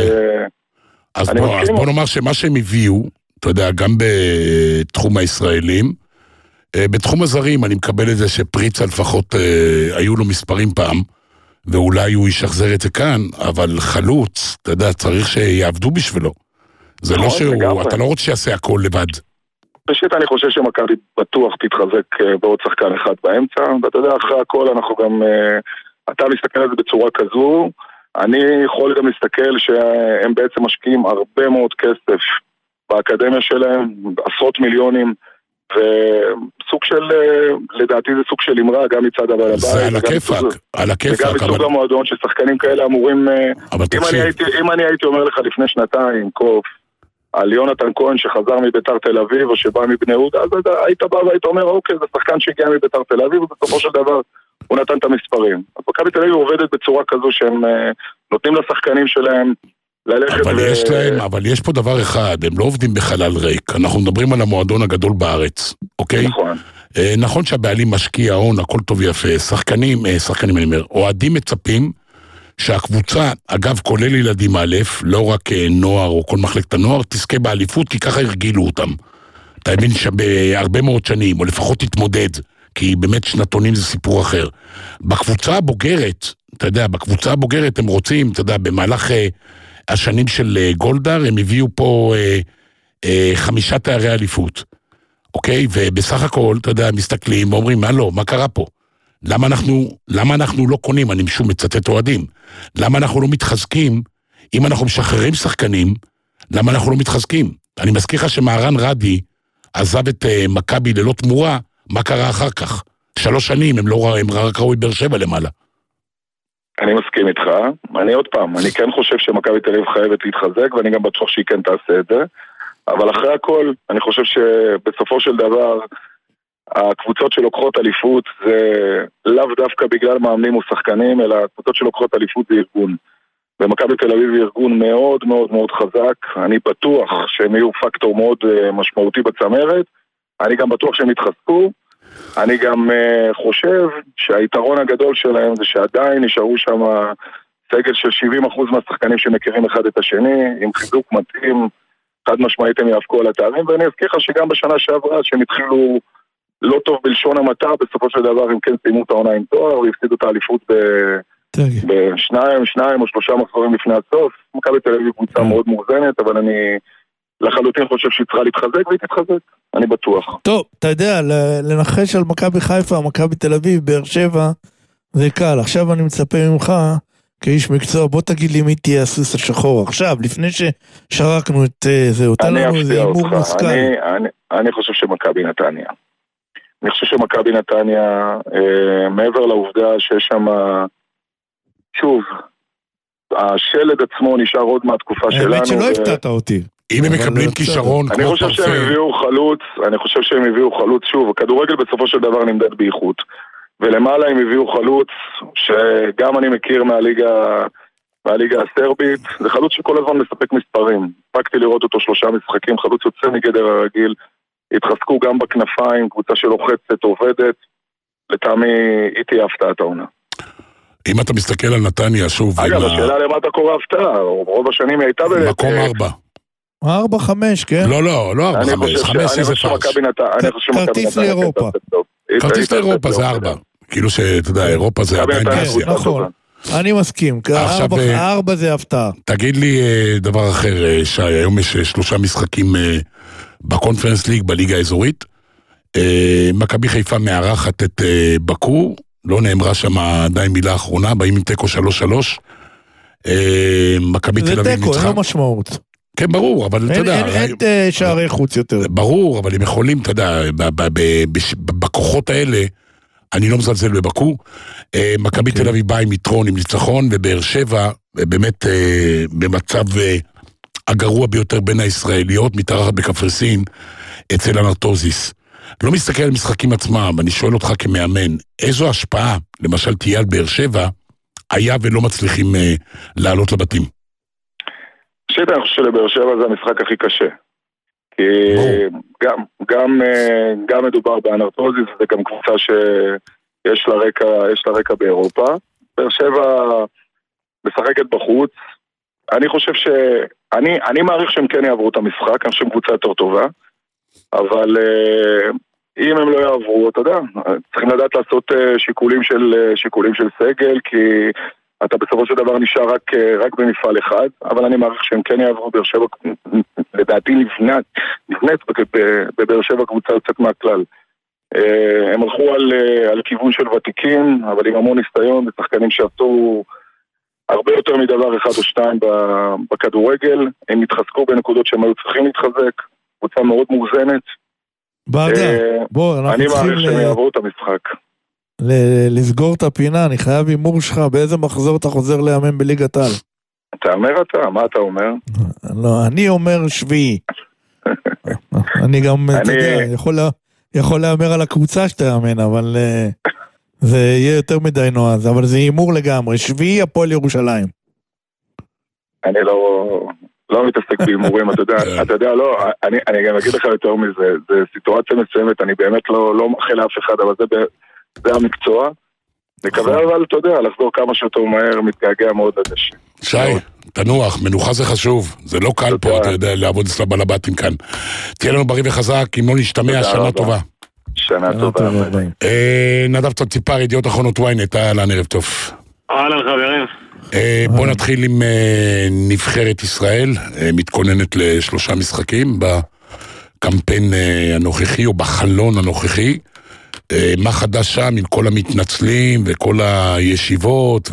S2: אז בוא נאמר שמה שהם הביאו, אתה יודע, גם בתחום הישראלים, בתחום הזרים אני מקבל את זה שפריצה לפחות היו לו מספרים פעם, ואולי הוא ישחזר את זה כאן, אבל חלוץ, אתה יודע, צריך שיעבדו בשבילו. זה לא שהוא, אתה לא רוצה שיעשה הכל לבד.
S4: ראשית, אני חושב שמכבי בטוח תתחזק בעוד שחקן אחד באמצע, ואתה יודע, אחרי הכל אנחנו גם, אתה מסתכל על זה בצורה כזו, אני יכול גם להסתכל שהם בעצם משקיעים הרבה מאוד כסף באקדמיה שלהם, עשרות מיליונים, וסוג של, לדעתי זה סוג של אמרה, גם מצד הבעל הבית.
S2: זה על הכיפק, על הכיפק.
S4: וגם בסוג המועדון ששחקנים כאלה אמורים, אם אני הייתי אומר לך לפני שנתיים, קוף, על יונתן כהן שחזר מביתר תל אביב או שבא מבני יהודה, אז היית בא והיית אומר, אוקיי, זה שחקן שהגיע מביתר תל אביב, ובסופו של דבר הוא נתן את המספרים. אז מכבי תל אביב עובדת בצורה כזו שהם נותנים לשחקנים שלהם ללכת
S2: אבל יש פה דבר אחד, הם לא עובדים בחלל ריק, אנחנו מדברים על המועדון הגדול בארץ, אוקיי?
S4: נכון.
S2: נכון שהבעלים משקיע הון, הכל טוב ויפה, שחקנים אני אומר, אוהדים מצפים שהקבוצה, אגב, כולל ילדים א', לא רק נוער או כל מחלקת הנוער, תזכה באליפות, כי ככה הרגילו אותם. אתה מבין שבהרבה מאוד שנים, או לפחות תתמודד, כי באמת שנתונים זה סיפור אחר. בקבוצה הבוגרת, אתה יודע, בקבוצה הבוגרת הם רוצים, אתה יודע, במהלך השנים של גולדהר, הם הביאו פה 5 תארי אליפות, אוקיי? ובסך הכל, אתה יודע, מסתכלים ואומרים, מה קרה פה? למה אנחנו לא קונים, אני משום מצטט אוהדים, למה אנחנו לא מתחזקים, אם אנחנו משחררים שחקנים, למה אנחנו לא מתחזקים? אני מזכיר לך שמהרן רדי עזב את מכבי ללא תמורה, מה קרה אחר כך? 3 שנים, הם רק ראו את באר שבע למעלה.
S4: אני מסכים איתך, אני עוד פעם, אני כן חושב שמכבי תל אביב חייבת להתחזק, ואני גם בטוח שהיא כן תעשה את זה, אבל אחרי הכל, אני חושב שבסופו של דבר, הקבוצות שלוקחות אליפות זה לאו דווקא בגלל מאמנים ושחקנים, אלא הקבוצות שלוקחות אליפות זה ארגון. ומכבי תל אביב היא ארגון מאוד מאוד מאוד חזק, אני בטוח שהם יהיו פקטור מאוד משמעותי בצמרת, אני גם בטוח שהם יתחזקו, אני גם חושב שהיתרון הגדול שלהם זה שעדיין נשארו שם סגל של 70% מהשחקנים שמכירים אחד את השני, עם חיזוק מתאים, חד משמעית הם יאבקו על התארים, ואני אזכיר לך שגם בשנה שעברה שהם התחילו לא טוב בלשון המעטה, בסופו של דבר הם כן סיימו את העונה עם תואר, והפסידו את האליפות בשניים או 3 מחזורים לפני הסוף. מכבי תל אביב קבוצה מאוד מאוזנת, אבל אני לחלוטין חושב שהיא צריכה להתחזק והיא תתחזק, אני בטוח.
S3: טוב, אתה יודע, לנחש על מכבי חיפה, מכבי תל אביב, באר שבע, זה קל. עכשיו אני מצפה ממך, כאיש מקצוע, בוא תגיד לי מי תהיה הסוס השחור. עכשיו, לפני ששרקנו את זה, אותה לנו איזה אימור מושכל.
S4: אני חושב שמכבי נתניה. אני חושב שמכבי נתניה, מעבר לעובדה שיש שם, שוב, השלד עצמו נשאר עוד מהתקופה שלנו.
S3: האמת שלא הפתעת אותי.
S2: אם הם מקבלים כישרון,
S4: אני חושב שהם הביאו חלוץ, שוב, הכדורגל בסופו של דבר נמדד באיכות. ולמעלה הם הביאו חלוץ, שגם אני מכיר מהליגה הסרבית, זה חלוץ שכל הזמן מספק מספרים. פקתי לראות אותו 3 משחקים, חלוץ יוצא מגדר הרגיל, התחזקו גם בכנפיים, קבוצה שלוחצת, עובדת, לטעמי היא תהיה הפתעת העונה.
S2: אם אתה מסתכל על נתניה, שוב...
S4: אגב, השאלה למה אתה קורא הפתעה, רוב השנים היא הייתה באמת...
S2: מקום 4.
S3: 4-5, כן?
S2: לא 4-5, 5 איזה פרש.
S3: כרטיס לאירופה.
S2: כרטיס לאירופה זה 4. כאילו שאתה יודע, אירופה זה עדיין אסיה.
S3: נכון, אני מסכים, 4 זה הפתעה.
S2: תגיד לי דבר אחר, שי, היום יש 3 משחקים בקונפרנס ליג, בליגה האזורית. מכבי חיפה מארחת את בקו, לא נאמרה שם עדיין מילה אחרונה, באים עם תיקו 3-3. מכבי תל אביב ניצחה.
S3: זה תיקו, אין לו משמעות.
S2: כן, ברור, אבל אתה יודע...
S3: אין שערי חוץ יותר.
S2: ברור, אבל הם יכולים, אתה יודע, בכוחות האלה, אני לא מזלזל בבקו. מכבי תל אביב באה עם יתרון, עם ניצחון, ובאר שבע, באמת במצב הגרוע ביותר בין הישראליות, מתארחת בקפריסין, אצל אנרטוזיס. לא מסתכל על משחקים עצמם, אני שואל אותך כמאמן, איזו השפעה, למשל תהיה על באר שבע, היה ולא מצליחים לעלות לבתים?
S4: שיט, אני חושב שלבאר שבע זה המשחק הכי קשה. כי גם מדובר באנרטוזיס, זה גם קבוצה שיש לה רקע באירופה. באר שבע משחקת בחוץ. אני חושב אני מעריך שהם כן יעברו את המשחק, אני חושב קבוצה יותר טובה. אבל אם הם לא יעברו, אתה יודע, צריכים לדעת לעשות שיקולים של סגל, כי אתה בסופו של דבר נשאר רק במפעל אחד, אבל אני מעריך שהם כן יעברו. באר שבע, לדעתי נבנית בבאר שבע קבוצה יוצאת מהכלל. הם הלכו על כיוון של ותיקים, אבל עם המון ניסיון, ושחקנים שעשו הרבה יותר מדבר 1 או 2 בכדורגל. הם התחזקו בנקודות שהם היו צריכים להתחזק, קבוצה מאוד מאוזנת. אני מעריך שהם יעברו את המשחק.
S3: לסגור את הפינה, אני חייב הימור שלך, באיזה מחזור אתה חוזר לאמן בליגת העל?
S4: תאמר אתה, מה אתה אומר?
S3: לא, אני אומר 7. אני גם, אתה יודע, יכול לאמר על הקבוצה שאתה יאמן, אבל זה יהיה יותר מדי נועז, אבל זה הימור לגמרי, 7 הפועל ירושלים.
S4: אני לא מתעסק בהימורים, אתה יודע, לא, אני גם אגיד לך יותר מזה, זה סיטואציה מסוימת, אני באמת לא מאחל לאף אחד, אבל זה המקצוע. נקווה אבל, אתה יודע, לחזור כמה שיותר מהר, מתגעגע מאוד לדשא.
S2: שי, תנוח, מנוחה זה חשוב, זה לא קל פה, אתה יודע, לעבוד אצלה בלבטים כאן. תהיה לנו בריא וחזק, אם לא נשתמע, שנה טובה.
S4: שנה טובה.
S2: נדב ציפר, ידיעות אחרונות ynet, אהלן, ערב טוב.
S5: אהלן חברים.
S2: בוא נתחיל עם נבחרת ישראל, מתכוננת ל3 משחקים בקמפיין הנוכחי או בחלון הנוכחי. מה חדש שם עם כל המתנצלים וכל הישיבות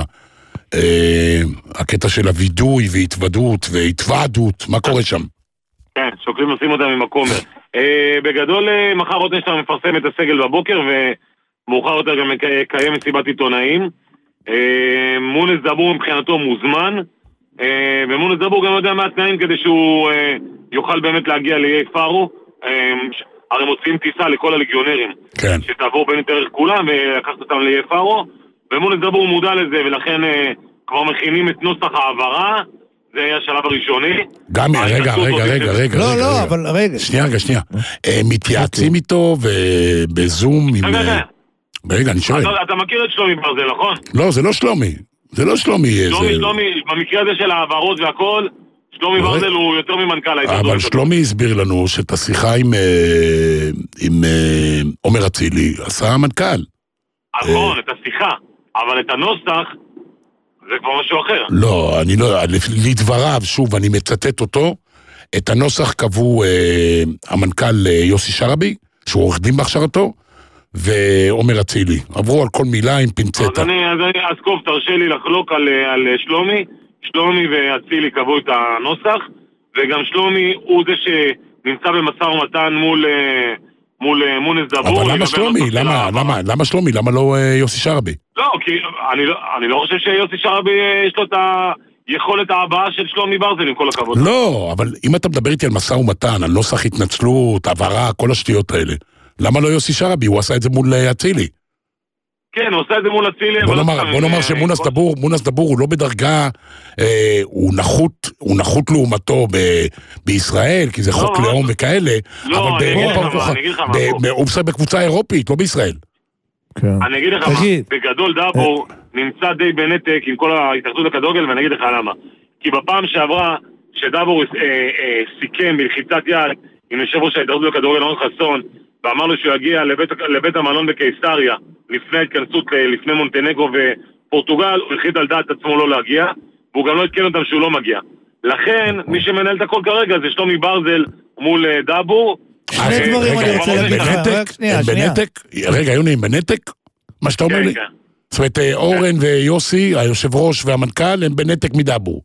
S2: והקטע של הוידוי והתוודות והתוועדות, מה קורה שם?
S5: כן, שוקלים לשים אותם ממקום. בגדול מחר עוד נשאר מפרסם את הסגל בבוקר ומאוחר יותר גם קיים מסיבת עיתונאים. מונס דבור מבחינתו מוזמן, ומונס דבור גם יודע מה התנאים כדי שהוא יוכל באמת להגיע לאיי פארו. הרי מוצאים טיסה לכל הלגיונרים,
S2: כן.
S5: שתעבור בין דרך כולם ולקחת אותם לאיי פארו, ומונס דבור מודע לזה, ולכן כבר מכינים את נוסח העברה. זה היה השלב הראשוני.
S2: גם, רגע.
S3: לא, אבל רגע.
S2: שנייה. מתייעצים איתו ובזום עם... רגע, אני שואל.
S5: אתה מכיר את שלומי ברזל, נכון?
S2: לא, זה לא שלומי.
S5: שלומי, במקרה הזה של העברות והכל, שלומי ברזל הוא יותר ממנכ"ל.
S2: אבל שלומי הסביר לנו שאת השיחה עם עומר אצילי עשה המנכ"ל.
S5: נכון, את השיחה. אבל את הנוסח זה כבר משהו אחר.
S2: לא, אני לא, לדבריו, שוב, אני מצטט אותו, את הנוסח קבעו המנכ"ל יוסי שרבי, שהוא עורך דין בהכשרתו, ועומר אצילי. עברו על כל מילה עם פינצטה.
S5: אז קוב, תרשה לי לחלוק על שלומי. שלומי ואצילי קבעו את הנוסח, וגם שלומי הוא זה שנמצא במשא ומתן מול מונס דבור.
S2: אבל למה שלומי? למה שלומי? למה לא יוסי שרעבי?
S5: לא, כי אני לא חושב שיוסי שרעבי יש לו את היכולת הבאה של שלומי ברזל, עם כל הכבוד.
S2: לא, אבל אם אתה מדבר איתי על משא ומתן, על נוסח התנצלות, עברה, כל השטויות האלה, למה לא יוסי שרעבי? הוא עשה את זה מול אצילי.
S5: כן, הוא עושה את זה מול אצילי.
S2: בוא נאמר שמונס דבור הוא לא בדרגה, הוא נחות לעומתו בישראל, כי זה חוק לאום וכאלה, אבל באירופה הוא עושה בקבוצה אירופית, לא בישראל.
S5: אני אגיד לך מה, בגדול דבור נמצא די בנתק עם כל ההתאחדות לכדורגל, ואני אגיד לך למה. כי בפעם שעברה שדבור סיכם בלחיצת יד עם יושב ראש ההתאחדות לכדורגל אורן חסון, ואמר לו שהוא יגיע לבית המלון בקיסריה לפני ההתכנסות לפני מונטנגרו ופורטוגל, הוא החליט על דעת עצמו לא להגיע, והוא גם לא התקן אותם שהוא לא מגיע. לכן מי שמנהל את הכל כרגע זה שלומי ברזל מול דבור.
S3: שני דברים אני רוצה להגיד לך.
S2: רגע, יוני, הם בנתק? מה שאתה אומר לי? זאת אומרת, אורן ויוסי, היושב ראש והמנכ"ל, הם בנתק מדבור.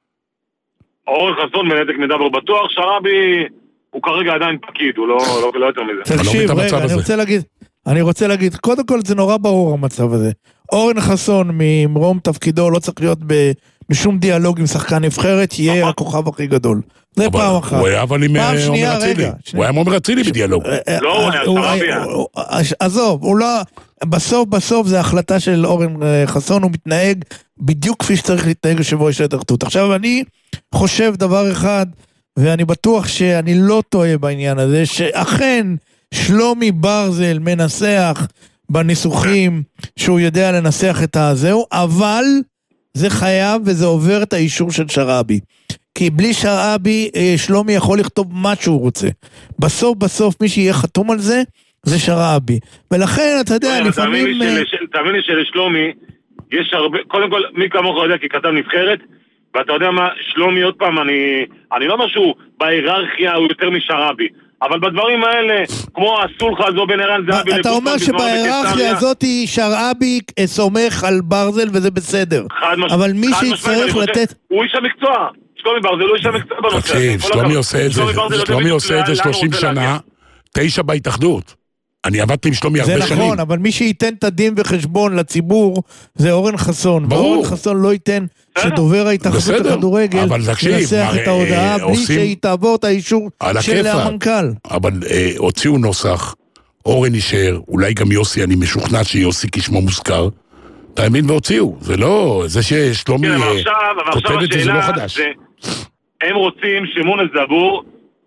S5: אורן חסון בנתק מדבור בטוח, שרעבי הוא כרגע עדיין פקיד, הוא לא יותר מזה.
S3: תקשיב, רגע, אני רוצה להגיד, קודם כל זה נורא ברור המצב הזה. אורן חסון ממרום תפקידו לא צריך להיות בשום דיאלוג עם שחקן נבחרת, יהיה הכוכב הכי גדול. זה פעם אחת.
S2: הוא היה אבל עם עומר אצילי. הוא היה עם עומר אצילי בדיאלוג.
S5: לא, הוא היה שרעבי.
S3: עזוב, הוא לא... בסוף זה החלטה של אורן חסון, הוא מתנהג בדיוק כפי שצריך להתנהג יושב ראש ההתאחדות. עכשיו אני חושב דבר אחד, ואני בטוח שאני לא טועה בעניין הזה, שאכן שלומי ברזל מנסח בניסוחים שהוא יודע לנסח את הזהו, אבל זה חייב וזה עובר את האישור של שרעבי. כי בלי שרעבי שלומי יכול לכתוב מה שהוא רוצה. בסוף מי שיהיה חתום על זה, זה שרעבי. ולכן אתה יודע, לפעמים...
S5: תאמין לי שלשלומי יש הרבה... קודם כל, מי כמוך יודע כי כתב נבחרת, ואתה יודע מה, שלומי עוד פעם, אני לא אומר שהוא בהיררכיה הוא יותר משרעבי, אבל בדברים האלה, כמו הסולחה הזו בין ערן זהבי...
S3: אתה אומר שבהיררכיה הזאת שרעבי סומך על ברזל וזה בסדר. אבל מי שיצטרך לתת...
S5: הוא איש המקצוע. שלומי ברזל הוא איש המקצוע בנושא.
S2: תקשיב, שלומי עושה את זה 30 שנה, 9 בהתאחדות. אני עבדתי עם שלומי הרבה שנים.
S3: זה נכון, אבל מי שייתן את הדין וחשבון לציבור זה אורן חסון. ואורן חסון לא ייתן שדובר ההתאחדות לכדורגל ינסח את ההודעה בלי שהיא תעבור את האישור של המנכ"ל.
S2: אבל הוציאו נוסח, אורן יישאר, אולי גם יוסי, אני משוכנע שיוסי כשמו מוזכר. תאמין והוציאו, זה לא, זה ששלומי כותב את זה, זה לא חדש.
S5: הם רוצים שמונס דבור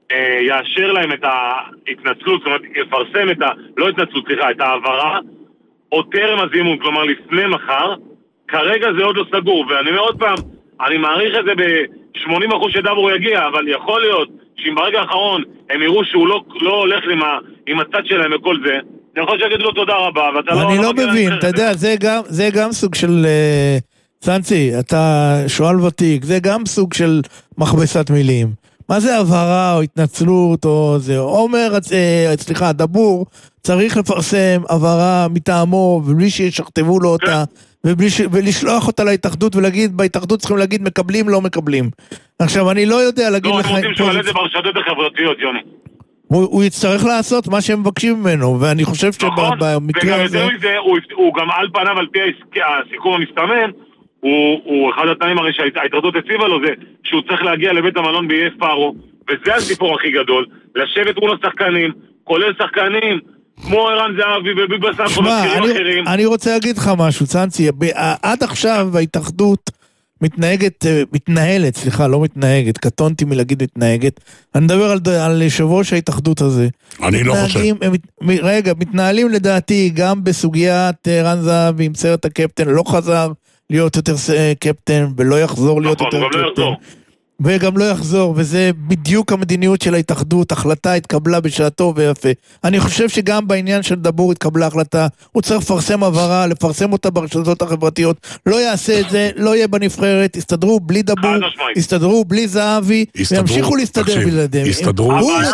S5: יאשר להם את ההתנצלות, זאת אומרת, יפרסם את לא התנצלות, סליחה, את העברה, או טרם הזימון, כלומר לפני מחר, כרגע זה עוד לא סגור, ואני אומר עוד פעם, אני מעריך את זה ב-80% שדבור יגיע, אבל יכול להיות שאם ברגע האחרון הם יראו שהוא לא הולך עם הצד שלהם וכל זה, אני יכול שיגיד לו תודה רבה, ואתה לא... אני
S3: לא מבין, אתה יודע, זה גם סוג של... סנצי, אתה שואל ותיק, זה גם סוג של מכבסת מילים. מה זה הבהרה או התנצלות או זה? סליחה, דבור צריך לפרסם הבהרה מטעמו ובלי שישכתבו לו אותה ולשלוח אותה להתאחדות ולהגיד, בהתאחדות צריכים להגיד מקבלים, לא מקבלים. עכשיו, אני לא יודע להגיד לך...
S5: לא, רוצים שואל את זה ברשתות החברתיות, יוני.
S3: הוא יצטרך לעשות מה שהם מבקשים ממנו, ואני חושב שבמקרה הזה...
S5: הוא גם על פניו, על פי הסיכום המסתמן, הוא אחד התנאים הרי שההתאחדות הציבה לו זה שהוא צריך להגיע לבית המלון באיי פארו, וזה הסיפור הכי גדול, לשבת מול השחקנים, כולל שחקנים כמו ערן זהבי וביג בסן ומזכירים אחרים. אני רוצה להגיד לך משהו, צאנצי, עד עכשיו ההתאחדות מתנהלת, לא מתנהגת, קטונתי מלהגיד מתנהגת, אני מדבר על יושב ראש ההתאחדות הזה.
S2: אני לא חושב.
S3: רגע, מתנהלים לדעתי גם בסוגיית ערן זהבי עם סרט הקפטן, לא חזר להיות יותר קפטן, ולא יחזור להיות יותר קפטן. וגם לא יחזור, וזה בדיוק המדיניות של ההתאחדות, החלטה התקבלה בשעתו ויפה. אני חושב שגם בעניין של דבור התקבלה החלטה, הוא צריך לפרסם הבהרה, לפרסם אותה ברשתות החברתיות, לא יעשה את זה, לא יהיה בנבחרת, יסתדרו בלי דבור, יסתדרו בלי זהבי, וימשיכו להסתדר בלעדיהם.
S2: יסתדרו,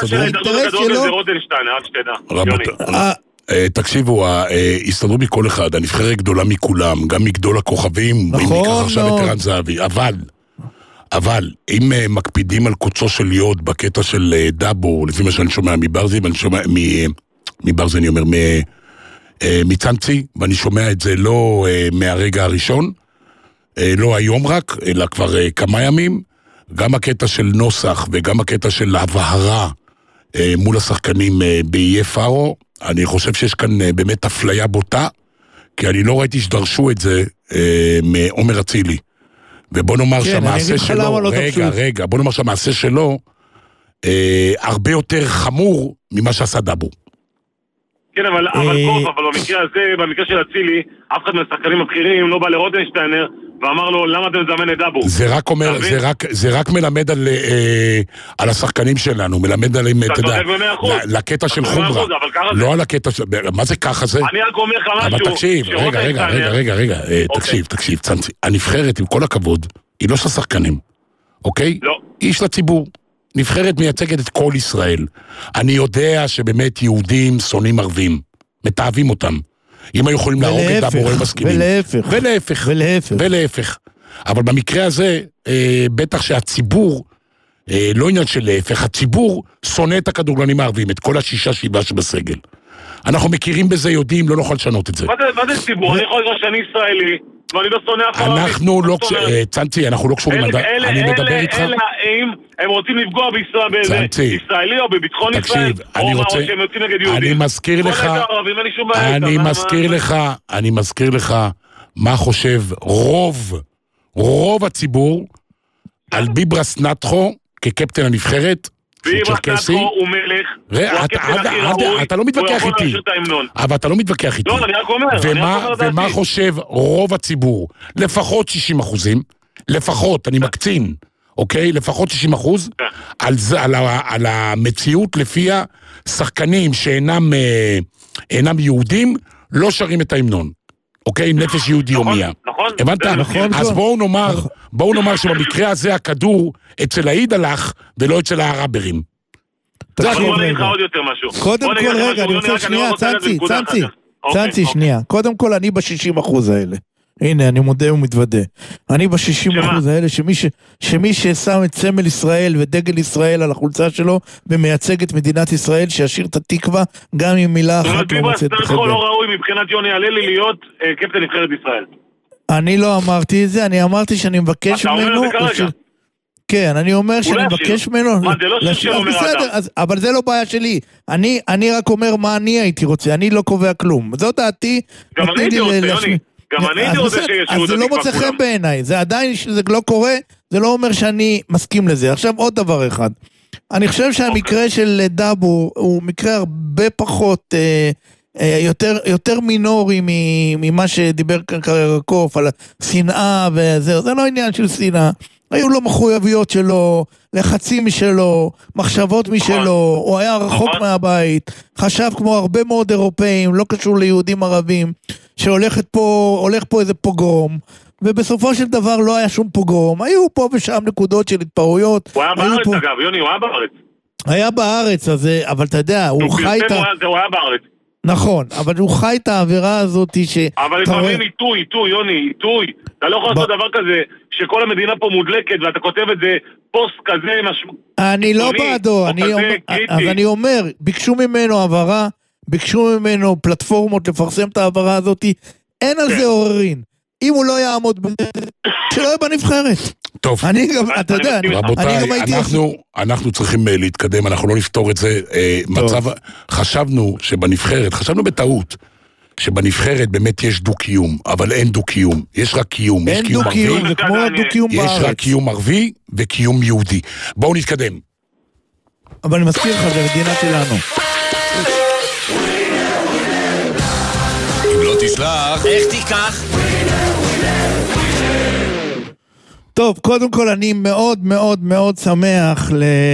S2: תקשיבו, הסתדרו מכל אחד, הנבחרת גדולה מכולם, גם מגדול הכוכבים, אם ניקח עכשיו את ערן זהבי, אבל אם מקפידים על קוצו של יוד בקטע של דבור, לפי מה שאני שומע מברזי ואני שומע מברז אני אומר, מצנצי, ואני שומע את זה לא מהרגע הראשון, לא היום רק, אלא כבר כמה ימים, גם הקטע של נוסח וגם הקטע של הבהרה מול השחקנים באיי פארו, אני חושב שיש כאן באמת אפליה בוטה, כי אני לא ראיתי שדרשו את זה מעומר אצילי. ובוא נאמר שהמעשה שלו, רגע, בוא נאמר שהמעשה שלו הרבה יותר חמור ממה שעשה דאבו.
S5: כן, אבל במקרה הזה, במקרה של אצילי, אף אחד מהשחקנים הבכירים לא בא לרוטנשטיינר ואמר לו, למה אתם מזמן את דאבו?
S2: זה רק מלמד על השחקנים שלנו, מלמד עליהם, אתה יודע, לקטע של חומרה, לא על הקטע של, מה זה ככה זה?
S5: אני רק אומר לך משהו,
S2: אבל תקשיב, רגע, תקשיב, צנצי, הנבחרת עם כל הכבוד, היא לא של השחקנים, אוקיי?
S5: לא.
S2: היא של הציבור. נבחרת מייצגת את כל ישראל. אני יודע שבאמת יהודים שונאים ערבים, מתאהבים אותם. אם היו יכולים להרוג את דאבו, הם מסכימים. ולהפך. אבל במקרה הזה, בטח שהציבור, לא עניין של להפך, הציבור שונא את הכדורגלנים הערבים, את כל 6-7 שבסגל. אנחנו מכירים בזה, יודעים, לא נוכל לשנות את זה.
S5: מה זה ציבור? אני יכול לראות שאני ישראלי, ואני לא שונא אף ערבי.
S2: אנחנו לא, צנצי, אנחנו לא קשורים, אני מדבר איתך.
S5: האם הם רוצים לפגוע בישראלי או בביטחון ישראל, או שהם יוצאים נגד יהודים.
S2: אני מזכיר לך מה חושב רוב הציבור על ביברס נטחו כקפטן הנבחרת.
S5: ביברס נטחו הוא מלך, הוא הקפטן הכי ראוי,
S2: אתה לא מתווכח איתי, אבל אתה לא מתווכח איתי.
S5: לא, אני רק אומר.
S2: ומה חושב רוב הציבור? לפחות 60%, לפחות, אני מקצין, אוקיי? לפחות 60%, על המציאות לפיה שחקנים שאינם יהודים לא שרים את ההמנון. אוקיי? נפש יהודי הומיה.
S5: נכון.
S2: הבנת? אז בואו נאמר שבמקרה הזה הכדור אצל העיד הלך ולא אצל הערברים.
S5: אבל בוא נגיד לך עוד יותר משהו.
S3: קודם כל, רגע, אני רוצה שנייה, צנצי, שנייה. קודם כל, אני ב-60% האלה. הנה, אני מודה ומתוודה. אני ב-60% האלה, שמי ששם את סמל ישראל ודגל ישראל על החולצה שלו, ומייצג את מדינת ישראל, שישאיר את התקווה, גם עם מילה אחת לא מוצאת בחדר.
S5: ביברס לא ראוי מבחינת יוני הללי להיות קפטן נבחרת ישראל.
S3: אני לא אמרתי את זה, אני אמרתי שאני מבקש ממנו...
S5: אתה אומר את זה כרגע?
S3: כן, אני אומר שאני מבקש ממנו...
S5: מה, זה לא שיר אומר האדם.
S3: אבל זה לא בעיה שלי. אני רק אומר מה אני הייתי רוצה, אני לא קובע כלום. זאת דעתי...
S5: גם אני הייתי רוצה, יוני. גם אני הייתי רוצה שיש...
S3: אז זה לא מוצא חן בעיניי. זה עדיין, שזה לא קורה, זה לא אומר שאני מסכים לזה. עכשיו עוד דבר אחד. אני חושב שהמקרה של דאבו הוא מקרה הרבה פחות... יותר מינורי ממה שדיבר כאן קרקוף על השנאה וזה, זה לא עניין של שנאה. היו לו מחויבויות שלו, לחצים משלו, מחשבות משלו, הוא היה רחוק מהבית, חשב כמו הרבה מאוד אירופאים, לא קשור ליהודים ערבים, שהולך פה איזה פוגרום, ובסופו של דבר לא היה שום פוגרום, היו פה ושם נקודות של התפרעויות.
S5: הוא היה בארץ אגב, יוני, הוא היה בארץ.
S3: היה בארץ, אבל אתה יודע, הוא חי את...
S5: הוא היה בארץ.
S3: נכון, אבל הוא חי את האווירה הזאת
S5: אבל לפעמים עיתוי, יוני, עיתוי. אתה לא יכול לעשות דבר כזה, שכל המדינה פה מודלקת, ואתה כותב את זה, פוסט כזה,
S3: אני לא בעדו, אז אני אומר, ביקשו ממנו העברה, ביקשו ממנו פלטפורמות לפרסם את העברה הזאת, אין על זה עוררין. אם הוא לא יעמוד, שלא יהיה בנבחרת.
S2: טוב,
S3: אתה יודע,
S2: רבותיי, אנחנו צריכים להתקדם, אנחנו לא נפתור את זה. חשבנו שבנבחרת, חשבנו בטעות, שבנבחרת באמת יש דו-קיום, אבל אין דו-קיום, יש רק קיום.
S3: אין דו-קיום, זה כמו דו-קיום בארץ.
S2: יש רק קיום ערבי וקיום יהודי. בואו נתקדם.
S3: אבל אני מזכיר לך, זה מדינה שלנו.
S1: אם לא תסלח, איך תיקח?
S3: טוב, קודם כל אני מאוד מאוד מאוד שמח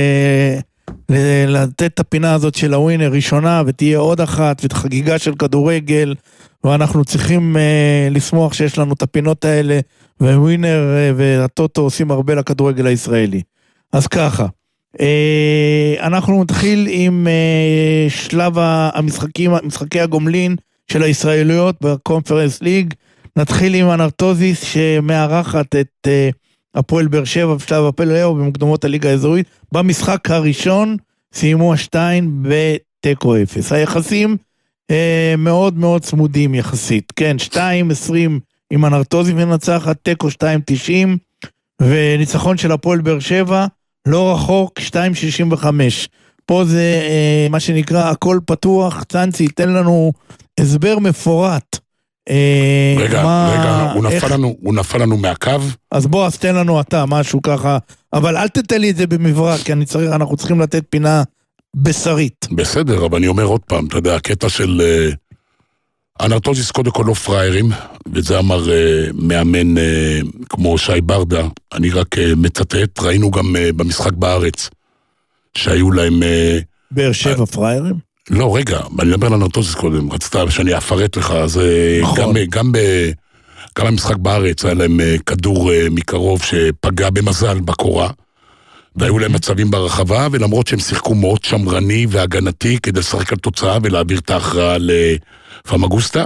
S3: לתת את הפינה הזאת של הווינר ראשונה, ותהיה עוד אחת, וחגיגה של כדורגל, ואנחנו צריכים לשמוח שיש לנו את הפינות האלה, והווינר והטוטו עושים הרבה לכדורגל הישראלי. אז ככה, אנחנו נתחיל עם שלב משחקי הגומלין של הישראליות בקונפרנס ליג. נתחיל עם אנרטוזיס שמארחת את הפועל באר שבע בשלב הפלייאוף במוקדמות הליגה האזורית. במשחק הראשון סיימו השתיים תיקו 0. היחסים מאוד מאוד צמודים יחסית, כן, 2.20 עם אנרטוזיס מנצחת, תיקו 2.90, וניצחון של הפועל באר שבע, לא רחוק, 2.65. פה זה מה שנקרא הכל פתוח. צאנצי ייתן לנו הסבר מפורט.
S2: רגע, הוא נפל לנו מהקו.
S3: אז בוא, אז תן לנו אתה משהו ככה, אבל אל תתן לי את זה במברק, כי אנחנו צריכים לתת פינה בשרית.
S2: בסדר, אבל אני אומר עוד פעם, אתה יודע, הקטע של אנרטוזיס קודם כל לא פריירים, וזה אמר מאמן כמו שי ברדה, אני רק מצטט, ראינו גם במשחק בארץ, שהיו להם...
S3: באר שבע פריירים?
S2: לא, רגע, אני מדבר על אנרטוזיס קודם, רצתה שאני אפרט לך, אז גם במשחק בארץ היה להם כדור מקרוב שפגע במזל בקורה, והיו להם מצבים ברחבה, ולמרות שהם שיחקו מאוד שמרני והגנתי כדי לשחק על תוצאה ולהעביר את ההכרעה לפמגוסטה.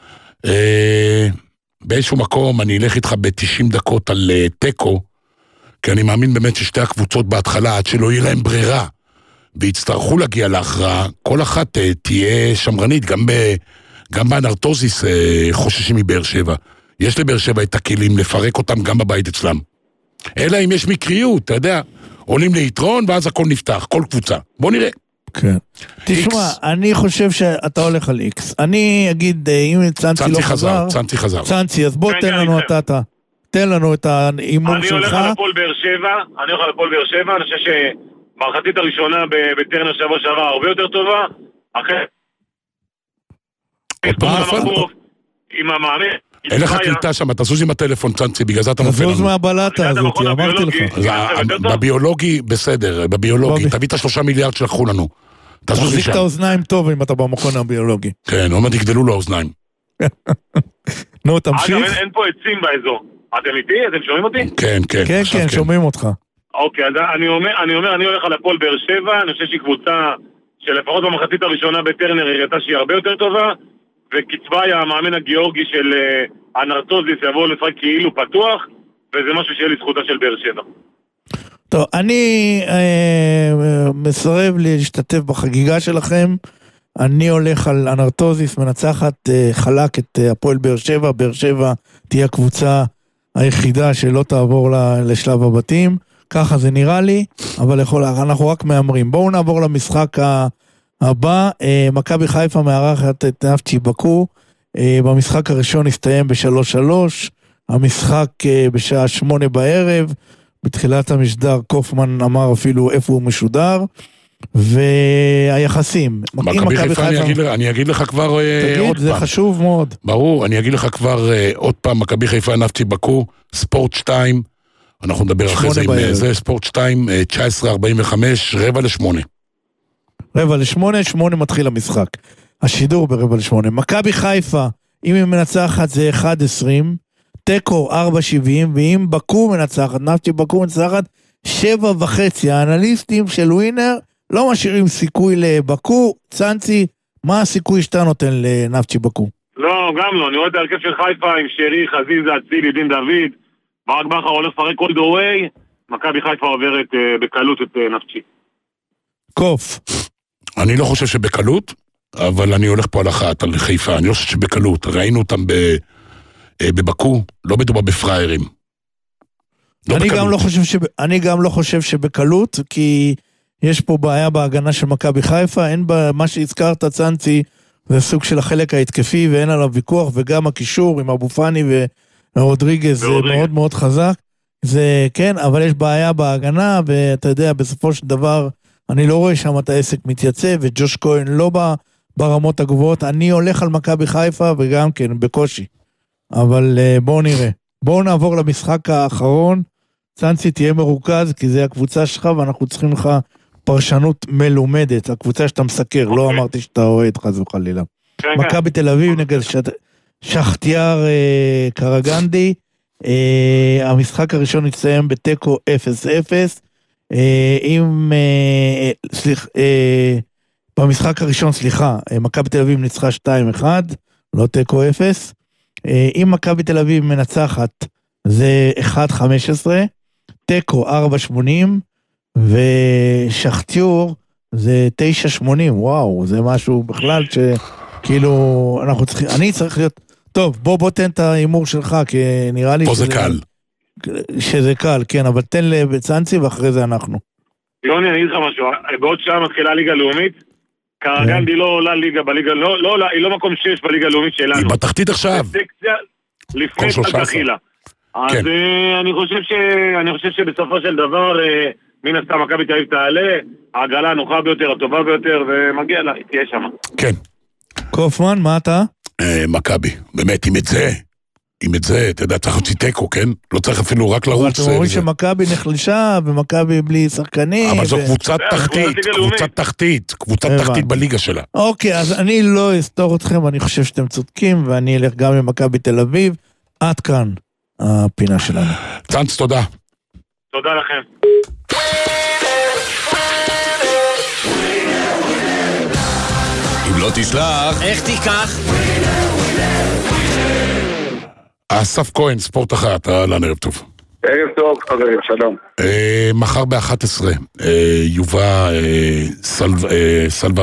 S2: באיזשהו מקום אני אלך איתך ב-90 דקות על טקו, כי אני מאמין באמת ששתי הקבוצות בהתחלה, עד שלא יהיה להם ברירה, והצטרכו להגיע להכרעה, כל אחת תהיה שמרנית, גם באנרטוזיס חוששים מבאר שבע. יש לבאר שבע את הכלים לפרק אותם גם בבית אצלם. אלא אם יש מקריות, אתה יודע, עולים ליתרון ואז הכל נפתח, כל קבוצה. בוא נראה.
S3: כן. תשמע, אני חושב שאתה הולך על איקס. אני אגיד, אם צאנצי לא חזר...
S2: צאנצי חזר.
S3: צאנצי, אז בוא תן לנו אתה. תן לנו את האימור שלך.
S5: אני הולך על הפועל באר שבע, אני חושב שמחצית הראשונה בטרנר שבוע שעבר הרבה יותר טובה, אחרי... עם המאמן...
S2: אין לך קליטה שם, תזוז עם הטלפון צאנצי, בגלל זה אתה מופל לנו.
S3: תזוז מהבלטה הזאת, אמרתי לך.
S2: בביולוגי, בסדר, בביולוגי, תביא את ה3 מיליארד שלקחו לנו. תזוז משם.
S3: תחזיק את האוזניים טוב אם אתה במכון הביולוגי.
S2: כן, עוד מעט יגדלו לו האוזניים.
S3: נו, תמשיך.
S5: אגב, אין פה עצים באזור. אתם איתי? אתם שומעים אותי?
S2: כן, כן.
S3: כן, שומעים אותך.
S5: אוקיי, אז אני הולך על הפועל באר שבע, אני חושב שהיא קבוצה שלפחות במחצית הראשונה בטרנר הראתה שהיא הרבה יותר טובה, וקצבאי המאמן הגיאורגי של אנרטוזיס יבוא לשחק כאילו פתוח, וזה משהו שיהיה לזכותה של באר שבע.
S3: טוב, אני מסרב להשתתף בחגיגה שלכם. אני הולך על אנרטוזיס מנצחת חלק את הפועל באר שבע. באר שבע תהיה הקבוצה היחידה שלא תעבור לשלב הבתים, ככה זה נראה לי, אבל אנחנו רק מאמרים. בואו נעבור למשחק הבא. מכבי חיפה מארחת את נפצ'י בקו. במשחק הראשון הסתיים ב-3-3, המשחק בשעה 8 בערב, בתחילת המשדר קופמן אמר אפילו איפה הוא משודר, והיחסים.
S2: מכבי חיפה, אני אגיד לך כבר עוד פעם.
S3: זה חשוב מאוד.
S2: ברור, אני אגיד לך כבר עוד פעם, מכבי חיפה נפצ'י בקו, ספורט 2, אנחנו נדבר אחרי זה עם זה, ספורט 2, 19:45, 7:45.
S3: 7:45, 8 מתחיל המשחק. השידור ב7:45. מכבי חיפה, אם היא מנצחת זה 1:20, טקו 4.70, ואם בקו מנצחת, נפצ'י בקו מנצחת 7.5. האנליסטים של ווינר לא משאירים סיכוי לבקו. צאנצי, מה הסיכוי שאתה נותן לנפצ'י בקו?
S5: לא, גם לא, אני רואה את ההרכב של חיפה עם שרי, חזיזה, אצילי, דין דוד, ברק בכר הולך לפרק כל דורי, מכבי חיפה עוברת בקלות את נפצ'י.
S3: קוף.
S2: אני לא חושב שבקלות, אבל אני הולך פה על אחת, על חיפה, אני לא חושב שבקלות, ראינו אותם בבקו, לא מדובר בפריירים.
S3: אני גם לא חושב שבקלות, כי יש פה בעיה בהגנה של מכבי חיפה, אין בה, מה שהזכרת צאנצי, זה סוג של החלק ההתקפי, ואין עליו ויכוח, וגם הקישור עם אבו פאני ורודריגז זה מאוד מאוד חזק, זה כן, אבל יש בעיה בהגנה, ואתה יודע, בסופו של דבר, אני לא רואה שם את העסק מתייצב, וג'וש כהן לא ברמות הגבוהות, אני הולך על מכבי חיפה, וגם כן, בקושי. אבל בואו נראה. בואו נעבור למשחק האחרון, צאנצי תהיה מרוכז, כי זה הקבוצה שלך, ואנחנו צריכים לך פרשנות מלומדת, הקבוצה שאתה מסקר, לא אמרתי שאתה אוהד חס וחלילה. מכבי תל אביב נגד שחטיאר קרגנדי, המשחק הראשון יתסיים בטקו 0-0, במשחק הראשון, מכבי תל אביב ניצחה 2-1, לא טקו 0, אם מכבי תל אביב מנצחת, זה 1-15, טקו 4.80, ושחטיור זה 9.80, וואו, זה משהו בכלל שכאילו, אני צריך להיות, טוב, בוא תן את האימור שלך, כי נראה לי
S2: פה זה קל.
S3: שזה קל, כן, אבל תן לבצנצי ואחרי זה אנחנו.
S5: יוני, אני אגיד לך משהו, בעוד שעה מתחילה ליגה לאומית, כרגע היא לא עולה ליגה בליגה, היא לא מקום 6 בליגה הלאומית שלנו.
S2: היא בתחתית עכשיו.
S5: לפני קצת תחילה. אז אני חושב שבסופו של דבר, מן הסתם מכבי תל אביב תעלה, העגלה הנוחה ביותר, הטובה ביותר, ומגיע לה, תהיה שם. כן.
S3: קופמן, מה אתה?
S2: מכבי, באמת, עם את זה, אתה יודע, צריך להוציא טקו, כן? לא צריך אפילו רק לרוץ.
S3: אבל אתם אומרים שמכבי נחלשה, ומכבי בלי שחקנים.
S2: אבל זו קבוצת תחתית בליגה שלה.
S3: אוקיי, אז אני לא אסתור אתכם, אני חושב שאתם צודקים, ואני אלך גם למכבי תל אביב. עד כאן הפינה שלנו.
S2: צאנץ, תודה.
S5: תודה לכם.
S1: אם לא תשלח, איך תיקח?
S2: אסף כהן, ספורט אחת, אהלן, ערב טוב.
S4: ערב טוב, חברים, שלום.
S2: מחר ב-11 יובא סלווה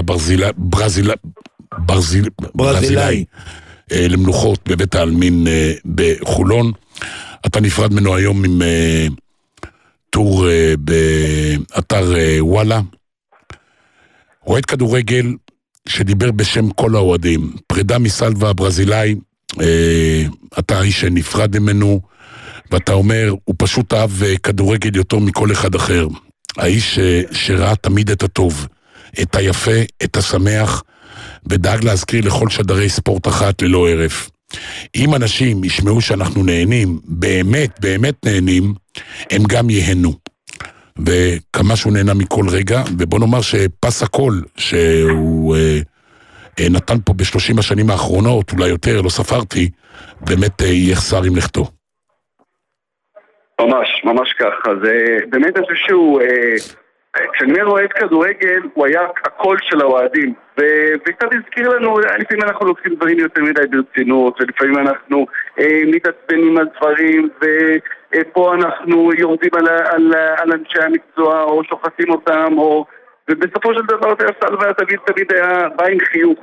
S2: ברזילאי למנוחות בבית העלמין בחולון. אתה נפרד ממנו היום עם טור באתר וואלה. אוהד כדורגל שדיבר בשם כל האוהדים, פרידה מסלווה הברזילאי, אתה האיש שנפרד ממנו, ואתה אומר, הוא פשוט אהב כדורגל יותר מכל אחד אחר. האיש שראה תמיד את הטוב, את היפה, את השמח, ודאג להזכיר לכל שדרי ספורט אחת ללא ערף. אם אנשים ישמעו שאנחנו נהנים, באמת נהנים, הם גם יהנו. וכמה שהוא נהנה מכל רגע, ובוא נאמר שפס הכל שהוא נתן פה ב-30 השנים האחרונות, אולי יותר, לא ספרתי, באמת יחסר עם לכתו.
S4: ממש ככה. זה באמת איזה שהוא, כשאני אומר אוהד כדורגל, הוא היה הקול של האוהדים, וקצת הזכיר לנו, לפעמים אנחנו לוקחים דברים יותר מדי ברצינות, ולפעמים אנחנו מתעצבנים על דברים, ופה אנחנו יורדים על אנשי המקצוע, או שוחטים אותם, ובסופו של דבר סלווה תמיד היה בא עם חיוך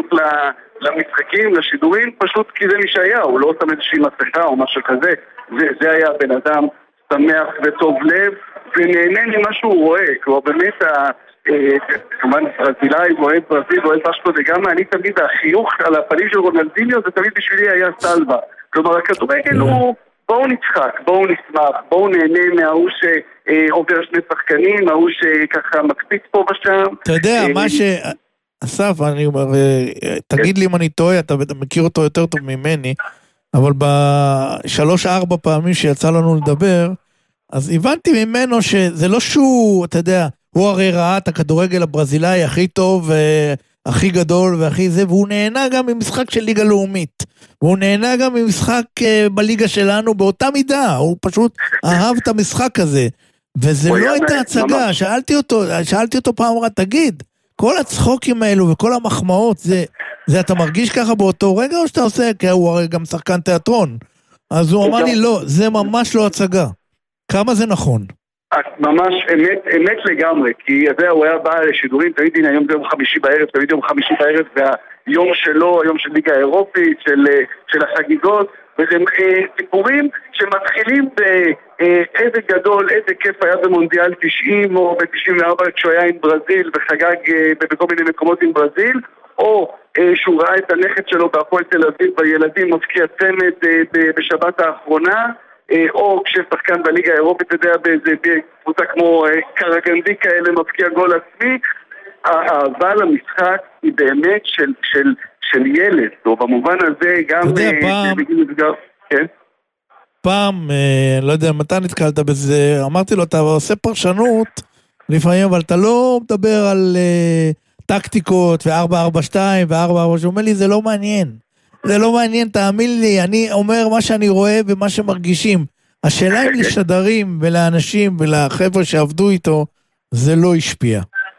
S4: למשחקים, לשידורים, פשוט כי זה מי שהיה, הוא לא שם איזושהי מסכה או משהו כזה, זה היה בן אדם שמח וטוב לב, ונהנה ממה שהוא רואה, הוא באמת, כמובן ברזילאי, אוהד ברזיל, אוהד פשטו לגמרי, אני תמיד, החיוך על הפנים של רונלדיניו, זה תמיד בשבילי היה סלווה. כלומר, הכדורגל הוא, בואו נצחק, בואו נשמח, בואו נהנה מההוא שעובר שני שחקנים, ההוא שככה מקפיץ פה ושם.
S3: אתה יודע, מה ש... אסף, אני אומר, תגיד לי אם אני טועה, אתה מכיר אותו יותר טוב ממני, אבל ב3-4 פעמים שיצא לנו לדבר, אז הבנתי ממנו שזה לא שהוא, אתה יודע, הוא הרי ראה את הכדורגל הברזילאי הכי טוב, הכי גדול והכי זה, והוא נהנה גם ממשחק של ליגה לאומית, והוא נהנה גם ממשחק בליגה שלנו באותה מידה, הוא פשוט אהב את המשחק הזה, וזה לא הייתה הצגה, שאלתי אותו פעם אחת, תגיד, כל הצחוקים האלו וכל המחמאות, זה אתה מרגיש ככה באותו רגע, או שאתה עושה, כי הוא הרי גם שחקן תיאטרון, אז הוא אמר לי, לא, זה ממש לא הצגה. כמה זה נכון?
S4: ממש אמת לגמרי, כי הוא היה בא לשידורים, תמיד הנה היום זה יום חמישי בערב, תמיד יום חמישי בערב זה היום שלו, היום של ליגה האירופית, של החגיגות, וזה סיפורים שמתחילים באיזה גדול, איזה כיף היה במונדיאל 90 או ב-94 כשהוא היה עם ברזיל וחגג בכל מיני מקומות עם ברזיל, או שהוא ראה את הנכד שלו בהפועל תל אביב בילדים מבקיע צמד בשבת האחרונה, או כששחקן בליגה האירופית, אתה יודע, באיזה קבוצה כמו קרגנדי כאלה מבקיע גול עצמי, האהבה למשחק היא באמת של ילד, או במובן הזה גם...
S3: אתה יודע, פעם, לא יודע, מתי נתקלת בזה, אמרתי לו, אתה עושה פרשנות לפעמים, אבל אתה לא מדבר על טקטיקות ו-4-4-2 ו-4-4, שהוא אומר לי, זה לא מעניין. זה לא מעניין, תאמין לי, אני אומר מה שאני רואה ומה שמרגישים. השאלה אם לשדרים ולאנשים ולחבר'ה שעבדו איתו, זה לא השפיע.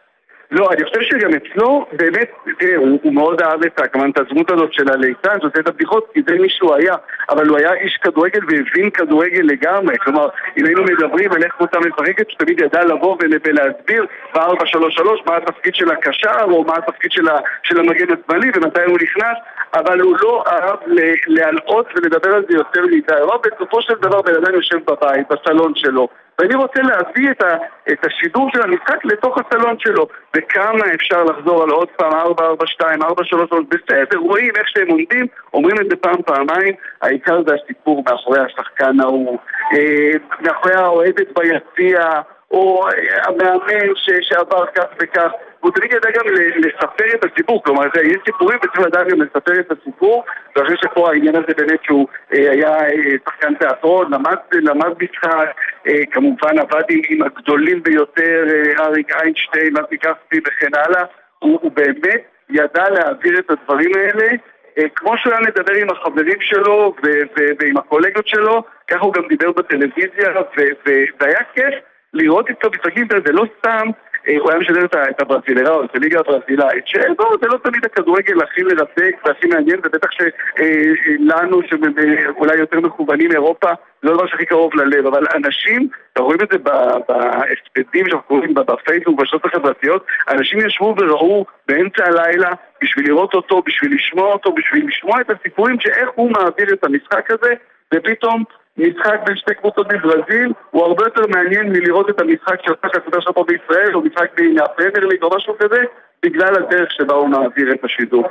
S6: לא, אני חושב שגם אצלו, באמת, תראה, הוא מאוד אהב את הדמות הזאת של הליצן, שעושה את הבדיחות, כי זה מישהו היה, אבל הוא היה איש כדורגל והבין כדורגל לגמרי, כלומר, אם היינו מדברים על איך קבוצה מפרקת, שתמיד ידע לבוא ולהסביר ב-4-3-3 מה התפקיד של הקשר, או מה התפקיד של המגן השמאלי, ומתי הוא נכנס, אבל הוא לא אהב להלאות ולדבר על זה יותר מדי, אבל בסופו של דבר בן אדם יושב בבית, בסלון שלו, ואני רוצה להביא את השידור של המשחק לתוך הסלון שלו, וכמה אפשר לחזור על עוד פעם 4-4-2, 4-3-3, בסדר, רואים איך שהם עומדים, אומרים את זה פעמיים, העיקר זה הסיפור מאחורי השחקן ההוא, מאחורי האוהדת ביציע, או המאמן שעבר כך וכך, הוא תמיד ידע גם לספר את הסיפור, כלומר, יש סיפורים וצריך לדעת גם לספר את הסיפור, ואני חושב שפה העניין הזה באמת שהוא היה שחקן תיאטרון, למד משחק, כמובן עבד עם הגדולים ביותר, אריק איינשטיין, מתי כספי וכן הלאה, הוא באמת ידע להעביר את הדברים האלה, כמו שהוא היה מדבר עם החברים שלו ועם הקולגות שלו, ככה הוא גם דיבר בטלוויזיה, והיה כיף לראות את המשחקים, זה לא סתם, הוא היה משדר את הברזילאי, את הליגה הברזילאית, זה לא תמיד הכדורגל הכי מרתק והכי מעניין, ובטח שלנו, שאולי יותר מכוונים אירופה, זה לא דבר שהכי קרוב ללב, אבל אנשים, אתה רואים את זה בהספדים שאנחנו קוראים בפייסבוק, בשעות החברתיות, אנשים ישבו וראו באמצע הלילה בשביל לראות אותו, בשביל לשמוע אותו, בשביל לשמוע את הסיפורים שאיך הוא מעביר את המשחק הזה, ופתאום משחק בין שתי קבוצות בברזיל הוא הרבה יותר מעניין מלראות את המשחק שעושה כסדר שלו פה בישראל או משחק מהפרמייר ליג או משהו כזה בגלל הדרך שבה הוא מעביר את השידור.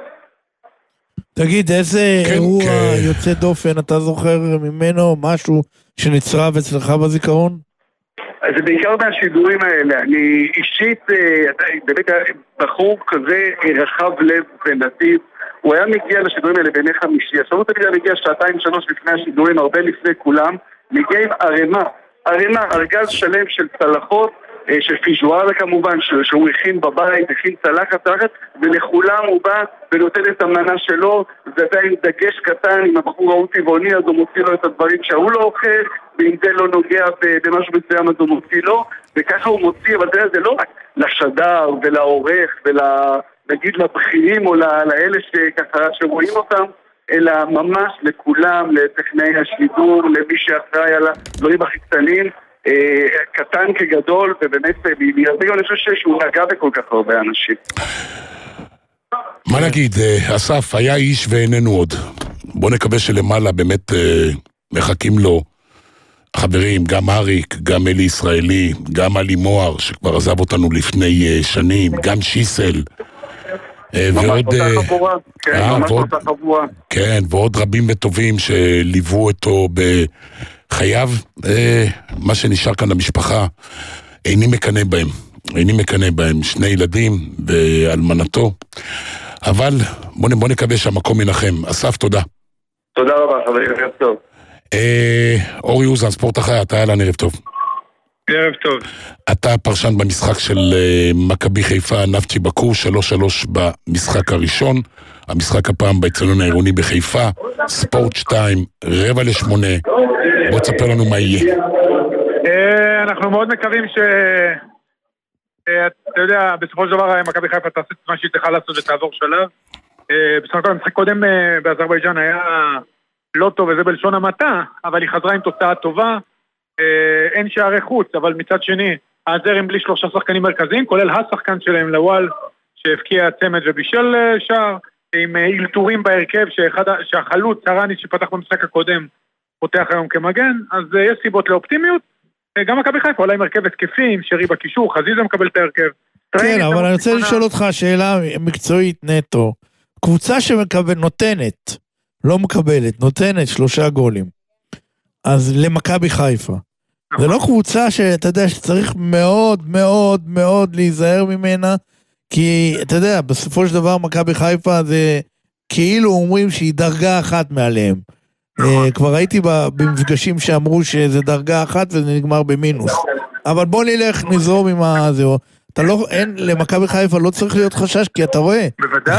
S3: תגיד, איזה אירוע יוצא דופן אתה זוכר ממנו משהו שנצרב אצלך בזיכרון?
S6: זה בעיקר מהשידורים האלה. אני אישית, באמת בחור כזה רחב לב ונתיב, הוא היה מגיע לשידורים האלה בימי חמישי, עכשיו הוא תמיד היה מגיע 2-3 לפני השידורים, הרבה לפני כולם, מגיע עם ערימה, ארגז שלם של צלחות, של פיזואלה כמובן, שהוא הכין בבית, הכין צלחת, ולכולם הוא בא ונותן את המנה שלו, זה עדיין דגש קטן, עם הבחור ההוא טבעוני, אז הוא מוציא לו את הדברים שהוא לא אוכל, ואם זה לא נוגע במשהו מסוים, אז הוא מוציא לו, וככה הוא מוציא, אבל זה לא רק לשדר ולעורך נגיד לבכירים או לאלה שככה שרואים אותם, אלא ממש לכולם, לטכנאי השידור, למי שאחראי על הדברים הכי קטנים, קטן כגדול, ובאמת בירדגו אני חושב שהוא נגע בכל כך הרבה אנשים.
S2: מה נגיד, אסף, היה איש ואיננו עוד. בוא נקווה שלמעלה באמת מחכים לו חברים, גם אריק, גם אלי ישראלי, גם אלי מוהר, שכבר עזב אותנו לפני שנים, גם שיסל, ועוד רבים וטובים שליוו אותו בחייו. מה שנשאר כאן למשפחה, איני מקנא בהם, 2 ילדים ואלמנתו, אבל בוא נקווה שהמקום ינחם. אסף, תודה.
S6: תודה רבה, חברים, ערב טוב.
S2: אורי אוזן, ספורט החי, אתה אהלן, ערב טוב.
S7: ערב טוב.
S2: אתה פרשן במשחק של מכבי חיפה נפצ'י בקו, 3-3 במשחק הראשון, המשחק הפעם באצטדיון העירוני בחיפה, ספורט 2, 7:45, בוא תספר לנו מה יהיה.
S7: אנחנו מאוד מקווים אתה יודע, בסופו של דבר מכבי חיפה תעשה את מה שהיא צריכה לעשות ותעבור שלב. בסך הכל המשחק קודם באזרבייג'אן היה לא טוב וזה בלשון המעטה, אבל היא חזרה עם תוצאה טובה, אין שערי חוץ, אבל מצד שני הזרם בלי 3 שחקנים מרכזיים, כולל השחקן שלהם לוואל שהבקיע צמד ובישל שער, עם אילתורים בהרכב שהחלוץ הרניס שפתח במשחק הקודם פותח היום כמגן, אז יש סיבות לאופטימיות. גם מכבי חיפה עולה עם הרכב התקפי, עם שרי בקישור, חזיזה מקבל את ההרכב.
S3: כן, אבל אני רוצה לשאול אותך שאלה מקצועית נטו, קבוצה נותנת, לא מקבלת, נותנת 3 גולים, אז למכבי חיפה, זה לא קבוצה שאתה יודע שצריך מאוד מאוד מאוד להיזהר ממנה, כי אתה יודע, בסופו של דבר מכבי חיפה זה כאילו אומרים שהיא דרגה אחת מעליהם. כבר הייתי במפגשים שאמרו שזה דרגה אחת וזה נגמר במינוס. אבל בוא נזרום עם הזהו. למכבי חיפה לא צריך להיות חשש, כי אתה רואה,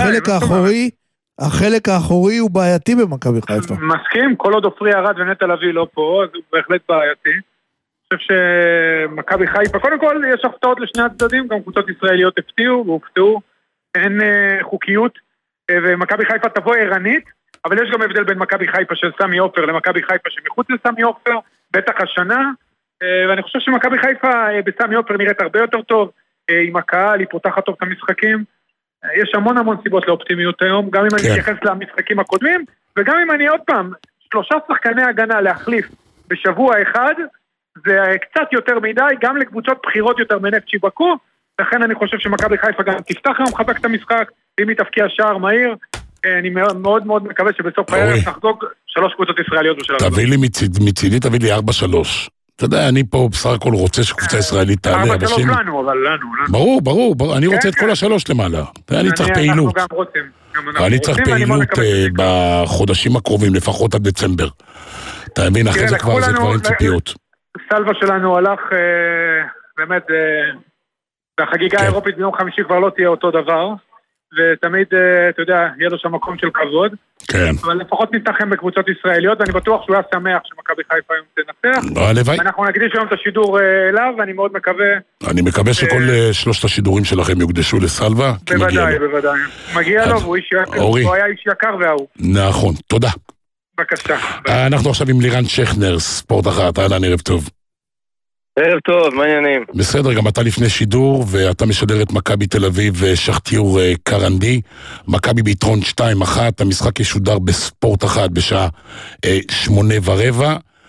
S3: החלק האחורי הוא בעייתי במכבי חיפה.
S7: מסכים, כל עוד עופרי ארד ונטע לביא לא פה, אז הוא בהחלט בעייתי. חושב שמכבי חיפה, קודם כל יש הפתעות לשני הצדדים, גם קבוצות ישראליות הפתיעו והופתעו, אין חוקיות, ומכבי חיפה תבוא ערנית, אבל יש גם הבדל בין מכבי חיפה של סמי עופר למכבי חיפה שמחוץ לסמי עופר, בטח השנה, ואני חושב שמכבי חיפה בסמי עופר נראית הרבה יותר טוב, עם הקהל, היא פותחת טוב את המשחקים, יש המון סיבות לאופטימיות היום, גם אם אני מתייחס למשחקים הקודמים, וגם אם אני עוד פעם, 3 שחקני הגנה להחליף בשבוע אחד, זה קצת יותר מדי, גם לקבוצות בחירות יותר מנפצ'י בקו, לכן אני חושב שמכבי חיפה גם תפתח היום חזק את המשחק, אם היא תפקיע שער מהיר, אני מאוד מאוד מקווה שבסוף הערב נחגוג 3 קבוצות ישראליות בשלב.
S2: תביא לי מצידי, תביא לי 4-3. אתה יודע, אני פה בסך הכל רוצה שקבוצה ישראלית תעלה.
S7: 4-3 לנו, אבל
S2: לנו. ברור, אני רוצה את כל 3 למעלה. אני צריך פעילות. אני צריך פעילות בחודשים הקרובים, לפחות עד דצמבר. אתה מבין, אחרי זה כבר אין ציפיות.
S7: סלווה שלנו הלך, באמת, והחגיגה האירופית ביום חמישי כבר לא תהיה אותו דבר, ותמיד, אתה יודע, יהיה לו שם מקום של כבוד.
S2: כן.
S7: אבל לפחות נתנחם בקבוצות ישראליות, ואני בטוח שהוא היה שמח שמכבי חיפה היום תנצח.
S2: הלוואי.
S7: אנחנו נקדיש היום את השידור אליו, ואני מאוד מקווה...
S2: אני מקווה שכל 3 השידורים שלכם יוקדשו לסלווה, כי מגיע לו.
S7: בוודאי. מגיע לו, והוא איש יקר, הוא היה איש יקר והוא.
S2: נכון, תודה.
S7: בבקשה.
S2: אנחנו עכשיו עם לירן שכנר, ספורט אחת, אהלן, ערב טוב.
S8: ערב טוב, מה העניינים?
S2: בסדר, גם אתה לפני שידור, ואתה משדר את מכבי תל אביב ושכתיור קרנדי. מכבי ביתרון 2-1, המשחק ישודר בספורט אחת בשעה 8:15.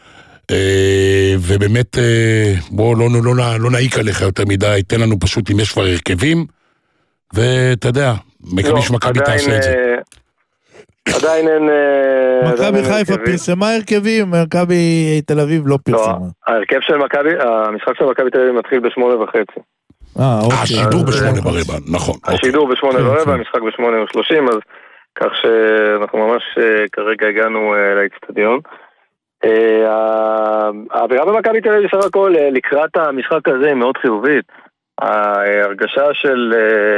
S2: ובאמת, בואו לא נעיק עליך יותר מדי, תן לנו פשוט אם יש כבר הרכבים, ואתה יודע, מקווה שמכבי תעשה את זה.
S8: עדיין אין...
S3: מכבי חיפה פרסמה הרכבים, מכבי תל אביב לא פרסמה.
S8: לא, ההרכב של מכבי, המשחק של מכבי תל אביב מתחיל ב8:30.
S3: אוקיי.
S2: השידור ב8:15, נכון.
S8: השידור ב8:15, המשחק ב8:30, אז כך שאנחנו ממש כרגע הגענו לאצטדיון. האווירה במכבי תל אביב בסך הכל לקראת המשחק הזה היא מאוד חיובית. ההרגשה של...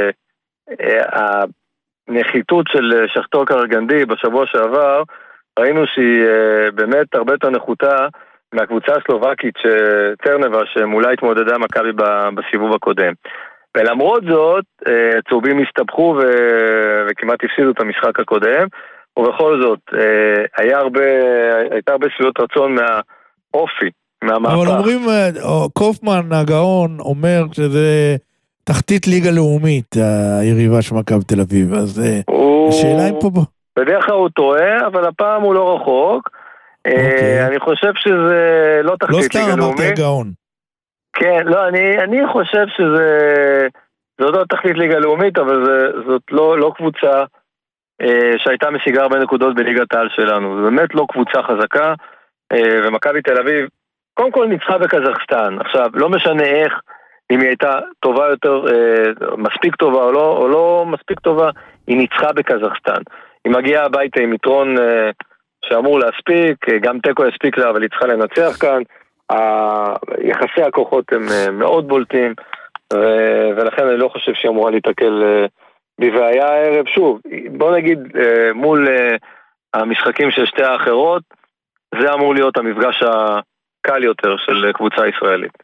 S8: הנחיתות של שכתור קרגנדי בשבוע שעבר, ראינו שהיא באמת הרבה יותר נחותה מהקבוצה הסלובקית טרנבה שמולה התמודדה מכבי בסיבוב הקודם. ולמרות זאת, צהובים הסתבכו וכמעט הפסידו את המשחק הקודם, ובכל זאת, הייתה הרבה שביעות רצון מהאופי, מהמהפך.
S3: אבל אומרים, קופמן הגאון אומר שזה... תחתית ליגה לאומית, היריבה של מכבי תל אביב, אז השאלה היא פה...
S8: בדרך כלל הוא טועה, אבל הפעם הוא לא רחוק. אני חושב שזה לא תחתית ליגה לאומית. לא סתם אמרתי הגאון. כן, לא, אני חושב שזה... זאת לא תחתית ליגה לאומית, אבל זאת לא קבוצה שהייתה משיגה הרבה נקודות בליגת העל שלנו. זו באמת לא קבוצה חזקה, ומכבי תל אביב, קודם כל ניצחה בקזחסטן. עכשיו, לא משנה איך, אם היא הייתה טובה יותר, מספיק טובה או לא מספיק טובה, היא ניצחה בקזחסטן. היא מגיעה הביתה עם יתרון שאמור להספיק, גם טקו יספיק לה, אבל היא צריכה לנצח כאן. יחסי הכוחות הם מאוד בולטים, ולכן אני לא חושב שהיא אמורה להתקל בבעיה הערב. שוב, בוא נגיד מול המשחקים של שתי האחרות, זה אמור להיות המפגש הקל יותר של קבוצה ישראלית.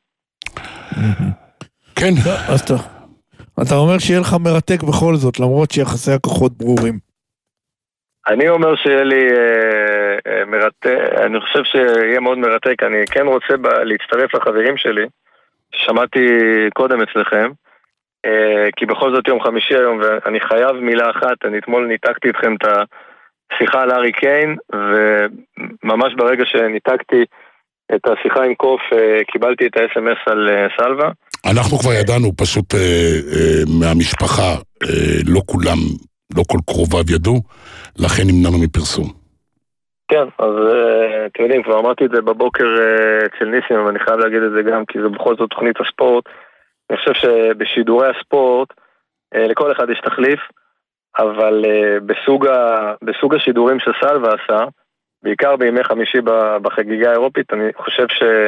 S2: כן.
S3: אז אתה אומר שיהיה לך מרתק בכל זאת, למרות שיחסי הכוחות ברורים.
S8: אני אומר שיהיה לי מרתק, אני חושב שיהיה מאוד מרתק, אני כן רוצה להצטרף לחברים שלי, ששמעתי קודם אצלכם, כי בכל זאת יום חמישי היום, ואני חייב מילה אחת, אני אתמול ניתקתי אתכם את השיחה על ארי קיין, וממש ברגע שניתקתי את השיחה עם קוף, קיבלתי את ה-SMS על סלווה.
S2: אנחנו כבר ידענו, פשוט מהמשפחה, לא כולם, לא כל קרוביו ידעו, לכן נמנענו מפרסום.
S8: כן, אז אתם יודעים, כבר אמרתי את זה בבוקר אצל ניסים, אבל אני חייב להגיד את זה גם, כי זה בכל זאת תוכנית הספורט. אני חושב שבשידורי הספורט, לכל אחד יש תחליף, אבל בסוג השידורים שסלווה עשה, בעיקר בימי חמישי בחגיגה האירופית, אני חושב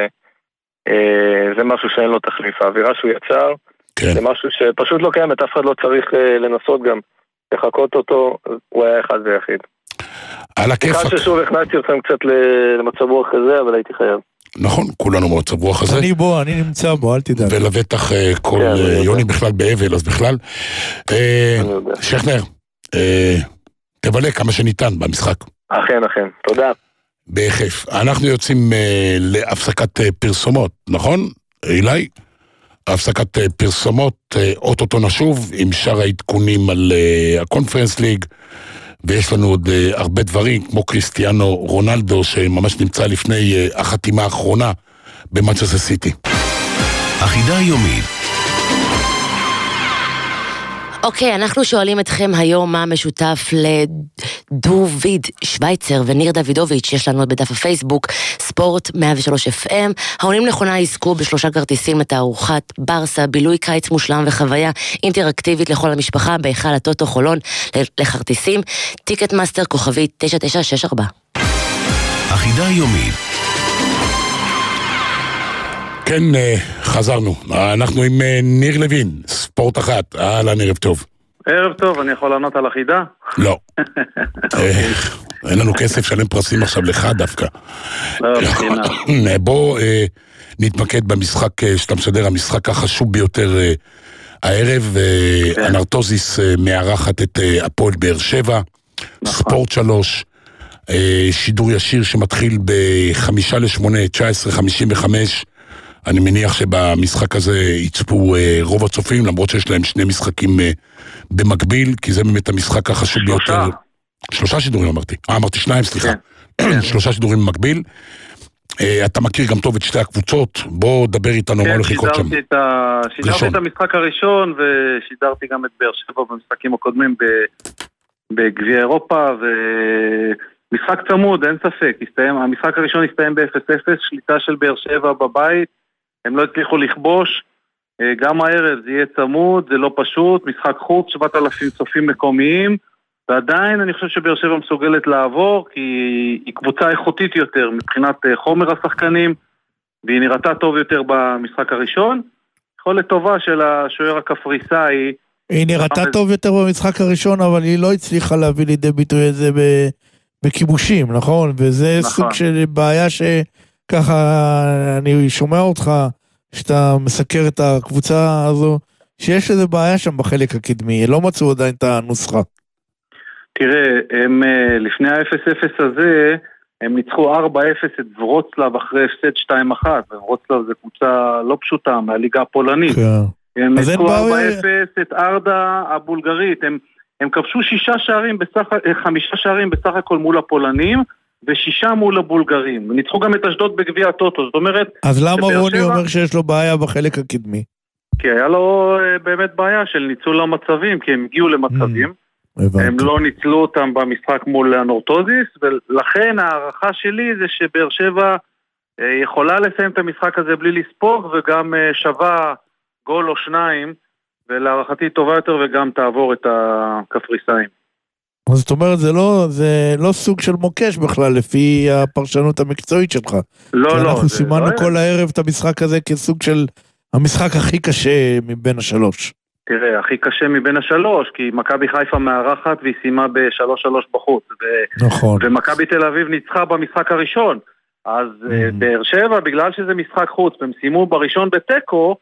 S8: שזה משהו שאין לו תחליף. האווירה שהוא יצר, זה משהו שפשוט לא קיימת, אף אחד לא צריך לנסות גם לחכות אותו, הוא היה אחד ויחיד.
S2: על הכיפק.
S8: סליחה ששוב הכנסתי אתכם קצת למצב רוח כזה, אבל הייתי חייב.
S2: נכון, כולנו במצב רוח הזה.
S3: אני נמצא בו, אל תדאג.
S2: ולבטח כל יוני בכלל באבל, אז בכלל. שכנר, תבלה כמה שניתן במשחק.
S8: אכן, תודה.
S2: בכיף. אנחנו יוצאים להפסקת פרסומות, נכון? אילי? הפסקת פרסומות, אוטוטו נשוב, עם שאר העדכונים על הקונפרנס ליג, ויש לנו עוד הרבה דברים, כמו קריסטיאנו רונלדו, שממש נמצא לפני החתימה האחרונה במנצ'סטר סיטי.
S1: החידה היומית.
S9: אוקיי, אנחנו שואלים אתכם היום מה משותף לדוד שוויצר וניר דוידוביץ', יש לנו בדף הפייסבוק, ספורט 103 FM. העונים נכונה יזכו ב3 כרטיסים לתערוכת ברסה, בילוי קיץ מושלם וחוויה אינטראקטיבית לכל המשפחה בהיכל הטוטו חולון לכרטיסים, טיקט מאסטר כוכבית 9964.
S1: החידה היומית.
S2: כן, חזרנו. אנחנו עם ניר לוין, ספורט אחת. אהלן, ערב טוב.
S10: ערב טוב, אני יכול לענות על החידה?
S2: לא. אין לנו כסף שלם פרסים עכשיו לך דווקא. בוא נתמקד במשחק שאתה משדר, המשחק החשוב ביותר הערב. אנרטוזיס מארחת את הפועל באר שבע, ספורט 3, שידור ישיר שמתחיל ב5:08, 19:55. אני מניח שבמשחק הזה יצפו רוב הצופים, למרות שיש להם 2 משחקים במקביל, כי זה באמת המשחק החשוב ביותר. 3 שידורים אמרתי. אמרתי 2, סליחה. 3 שידורים במקביל. אתה מכיר גם טוב את שתי הקבוצות, בוא דבר איתנו מה הולך לקרות שם.
S10: שידרתי את המשחק הראשון, ושידרתי גם את באר שבע במשחקים הקודמים בגביע אירופה, ומשחק צמוד, אין ספק. המשחק הראשון הסתיים ב-0-0, שליטה של באר שבע בבית, הם לא הצליחו לכבוש, גם הערב זה יהיה צמוד, זה לא פשוט, משחק חוץ, 7,000 צופים מקומיים, ועדיין אני חושב שבאר שבע מסוגלת לעבור, כי היא קבוצה איכותית יותר מבחינת חומר השחקנים, והיא נראתה טוב יותר במשחק הראשון, יכולת טובה של השוער הקפריסאי.
S3: היא נראתה טוב יותר במשחק הראשון, אבל היא לא הצליחה להביא לידי ביטוי את זה בכיבושים, נכון? וזה סוג של בעיה ככה אני שומע אותך, שאתה מסקר את הקבוצה הזו, שיש איזה בעיה שם בחלק הקדמי, לא מצאו עדיין את הנוסחה.
S10: תראה, הם לפני ה-0-0 הזה, הם ניצחו 4-0 את ורוצלב אחרי הפסד 2-1, וורוצלב זה קבוצה לא פשוטה, מהליגה הפולנית. הם ניצחו 4-0 את ארדה הבולגרית, הם כבשו 5 שערים בסך הכל מול הפולנים, ו6 מול הבולגרים. ניצחו גם את אשדוד בגביע הטוטו, זאת אומרת...
S3: אז למה רוני אומר שיש לו בעיה בחלק הקדמי?
S10: כי היה לו באמת בעיה של ניצול המצבים, כי הם הגיעו למצבים, הם לא ניצלו אותם במשחק מול אנרטוזיס, ולכן הערכה שלי זה שבאר שבע יכולה לסיים את המשחק הזה בלי לספוג, וגם שווה גול או 2, ולהערכתי טובה יותר, וגם תעבור את הקפריסאים.
S3: אז זאת אומרת, זה לא סוג של מוקש בכלל, לפי הפרשנות המקצועית שלך.
S10: לא, לא.
S3: אנחנו סימנו כל הערב את המשחק הזה כסוג של המשחק הכי קשה מבין 3.
S10: תראה, הכי קשה מבין 3, כי מכבי חיפה מארחת והיא סיימה ב3-3 בחוץ.
S3: נכון.
S10: ומכבי תל אביב ניצחה במשחק הראשון. אז באר שבע, בגלל שזה משחק חוץ, הם סיימו בראשון בטקו,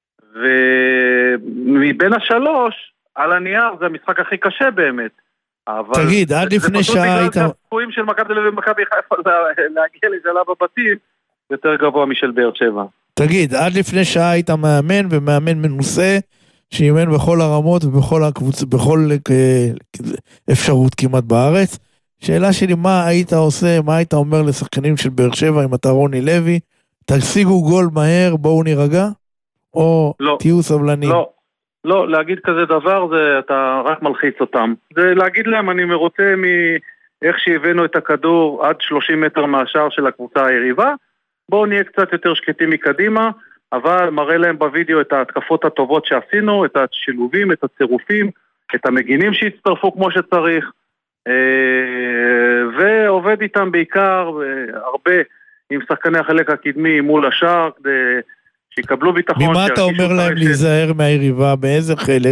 S10: ומבין 3, על הנייר זה המשחק הכי קשה באמת.
S3: תגיד, עד לפני שעה היית...
S10: זה פשוט בגלל שהסיכויים של מכבי תל אביב ומכבי חיפה להגיע לשלב הבתים יותר גבוה משל באר שבע.
S3: תגיד, עד לפני שעה היית מאמן ומאמן מנוסה, שאימן בכל הרמות ובכל הקבוצה, בכל אפשרות כמעט בארץ. שאלה שלי, מה היית עושה, מה היית אומר לשחקנים של באר שבע אם אתה רוני לוי? תשיגו גול מהר, בואו נירגע? או תהיו סבלנים?
S10: לא, להגיד כזה דבר, אתה רק מלחיץ אותם. זה להגיד להם, אני מרוצה מאיך שהבאנו את הכדור עד 30 מטר מהשאר של הקבוצה היריבה, בואו נהיה קצת יותר שקטים מקדימה, אבל מראה להם בווידאו את ההתקפות הטובות שעשינו, את השילובים, את הצירופים, את המגינים שהצטרפו כמו שצריך, ועובד איתם בעיקר הרבה עם שחקני החלק הקדמי מול השאר, כדי שיקבלו ביטחון.
S3: ממה אתה אומר להם להיזהר מהיריבה? באיזה חלק?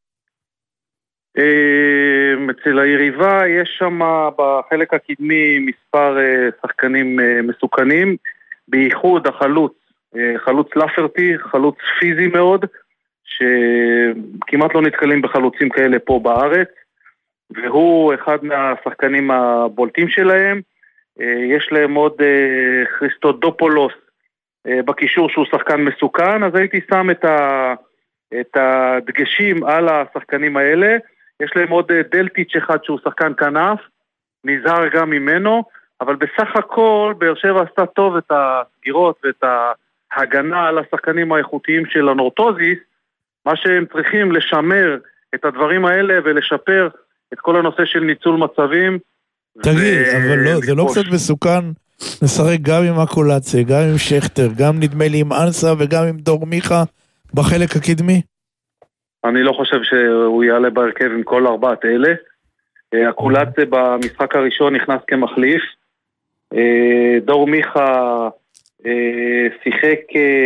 S10: אצל היריבה יש שם בחלק הקדמי מספר שחקנים מסוכנים. בייחוד החלוץ, חלוץ לפרטי, חלוץ פיזי מאוד, שכמעט לא נתקלים בחלוצים כאלה פה בארץ, והוא אחד מהשחקנים הבולטים שלהם. יש להם עוד חריסטודופולוס בקישור שהוא שחקן מסוכן, אז הייתי שם את הדגשים על השחקנים האלה. יש להם עוד דלטיץ' אחד שהוא שחקן כנף, נזהר גם ממנו, אבל בסך הכל באר שבע עשתה טוב את הסגירות ואת ההגנה על השחקנים האיכותיים של הנורטוזיס. מה שהם צריכים לשמר את הדברים האלה ולשפר את כל הנושא של ניצול מצבים.
S3: תגיד, אבל לא, זה לא קצת מסוכן לשחק גם עם הקולציה, גם עם שכטר, גם נדמה לי עם אנסה וגם עם דור מיכה בחלק הקדמי?
S10: אני לא חושב שהוא יעלה בהרכב עם כל ארבעת אלה. הקולציה במשחק הראשון נכנס כמחליף. דור מיכה שיחק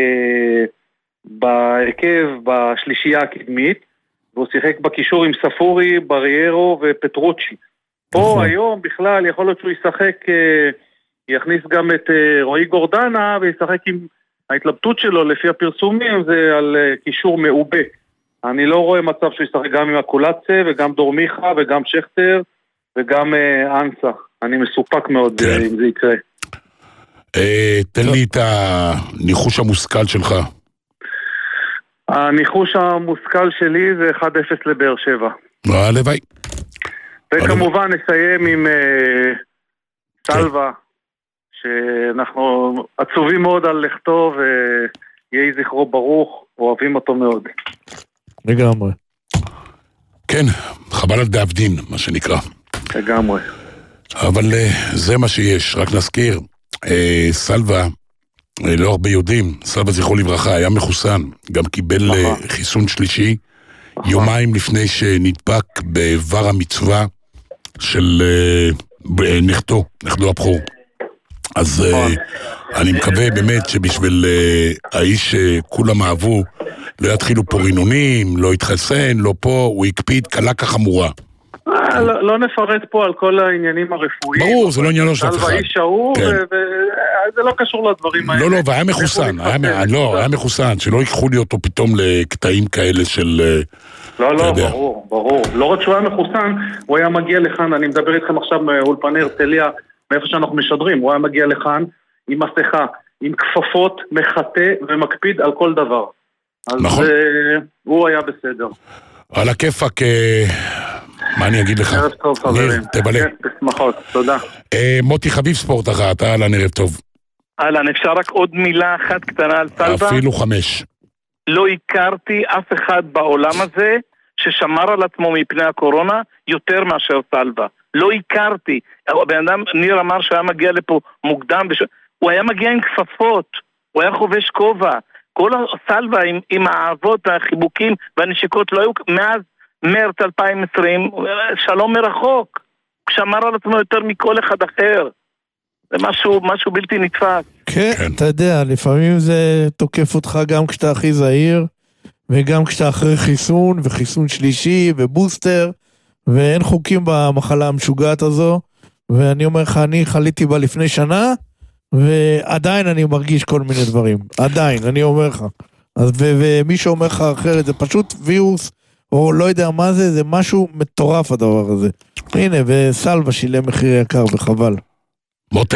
S10: בהרכב בשלישייה הקדמית, והוא שיחק בקישור עם ספורי, בריירו ופטרוצ'י. פה היום בכלל יכול להיות שהוא ישחק, יכניס גם את רועי גורדנה, וישחק עם ההתלבטות שלו לפי הפרסומים, זה על קישור מעובה. אני לא רואה מצב שהוא ישחק גם עם הקולציה, וגם דור מיכה, וגם שכטר, וגם אנסה. אני מסופק מאוד אם זה יקרה.
S2: תן לי את הניחוש המושכל שלך.
S10: הניחוש המושכל שלי זה 1-0 לבאר שבע.
S2: הלוואי.
S10: וכמובן נסיים עם סלווה, שאנחנו עצובים מאוד על לכתוב, ויהי זכרו ברוך, אוהבים אותו מאוד.
S3: לגמרי.
S2: כן, חבל על דאבדין, מה שנקרא.
S10: לגמרי.
S2: אבל זה מה שיש, רק נזכיר, סלווה, לא הרבה יודעים, סלווה זכרו לברכה, היה מחוסן, גם קיבל חיסון שלישי, יומיים לפני שנדבק בעבר המצווה של נכדו הבכור. אז אני מקווה באמת שבשביל האיש שכולם אהבו, לא יתחילו פה רינונים, לא יתחסן, לא פה, הוא הקפיד קלה כחמורה.
S10: לא נפרט פה על כל העניינים הרפואיים.
S2: ברור, זה לא עניינו של אף אחד.
S10: האיש ההוא, וזה לא קשור לדברים האלה.
S2: לא, והיה מחוסן, היה מחוסן, שלא ייקחו לי אותו פתאום לקטעים כאלה של...
S10: לא, ברור. לא רק שהוא היה מחוסן, הוא היה מגיע לכאן, אני מדבר איתכם עכשיו מאולפני הרצליה, מאיפה שאנחנו משדרים, הוא היה מגיע לכאן עם מסכה, עם כפפות, מחטא ומקפיד על כל דבר. אז הוא היה בסדר.
S2: על הכיפק, מה אני אגיד לך?
S10: ערב טוב, חברים.
S2: תבלה.
S10: בשמחות, תודה.
S2: מוטי חביב ספורט אחת, אהלן, ערב טוב.
S11: אהלן, אפשר רק עוד מילה אחת קטנה על סלווה?
S2: אפילו 5.
S11: לא הכרתי אף אחד בעולם הזה ששמר על עצמו מפני הקורונה יותר מאשר סלווה. לא הכרתי. הבן אדם, ניר אמר שהיה מגיע לפה מוקדם, הוא היה מגיע עם כפפות, הוא היה חובש כובע. כל הסלווה עם האהבות, החיבוקים והנשיקות לא היו מאז מרץ 2020, שלום מרחוק. הוא שמר על עצמו יותר מכל אחד אחר. זה משהו בלתי נתפס.
S3: כן, אתה יודע, לפעמים זה תוקף אותך גם כשאתה הכי זהיר, וגם כשאתה אחרי חיסון, וחיסון שלישי, ובוסטר, ואין חוקים במחלה המשוגעת הזו, ואני אומר לך, אני חליתי בה לפני שנה, ועדיין אני מרגיש כל מיני דברים. עדיין, אני אומר לך. ומי שאומר לך אחרת, זה פשוט וירוס, או לא יודע מה זה, זה משהו מטורף הדבר הזה. הנה, וסלווה שילם מחיר יקר וחבל.
S2: מוטי,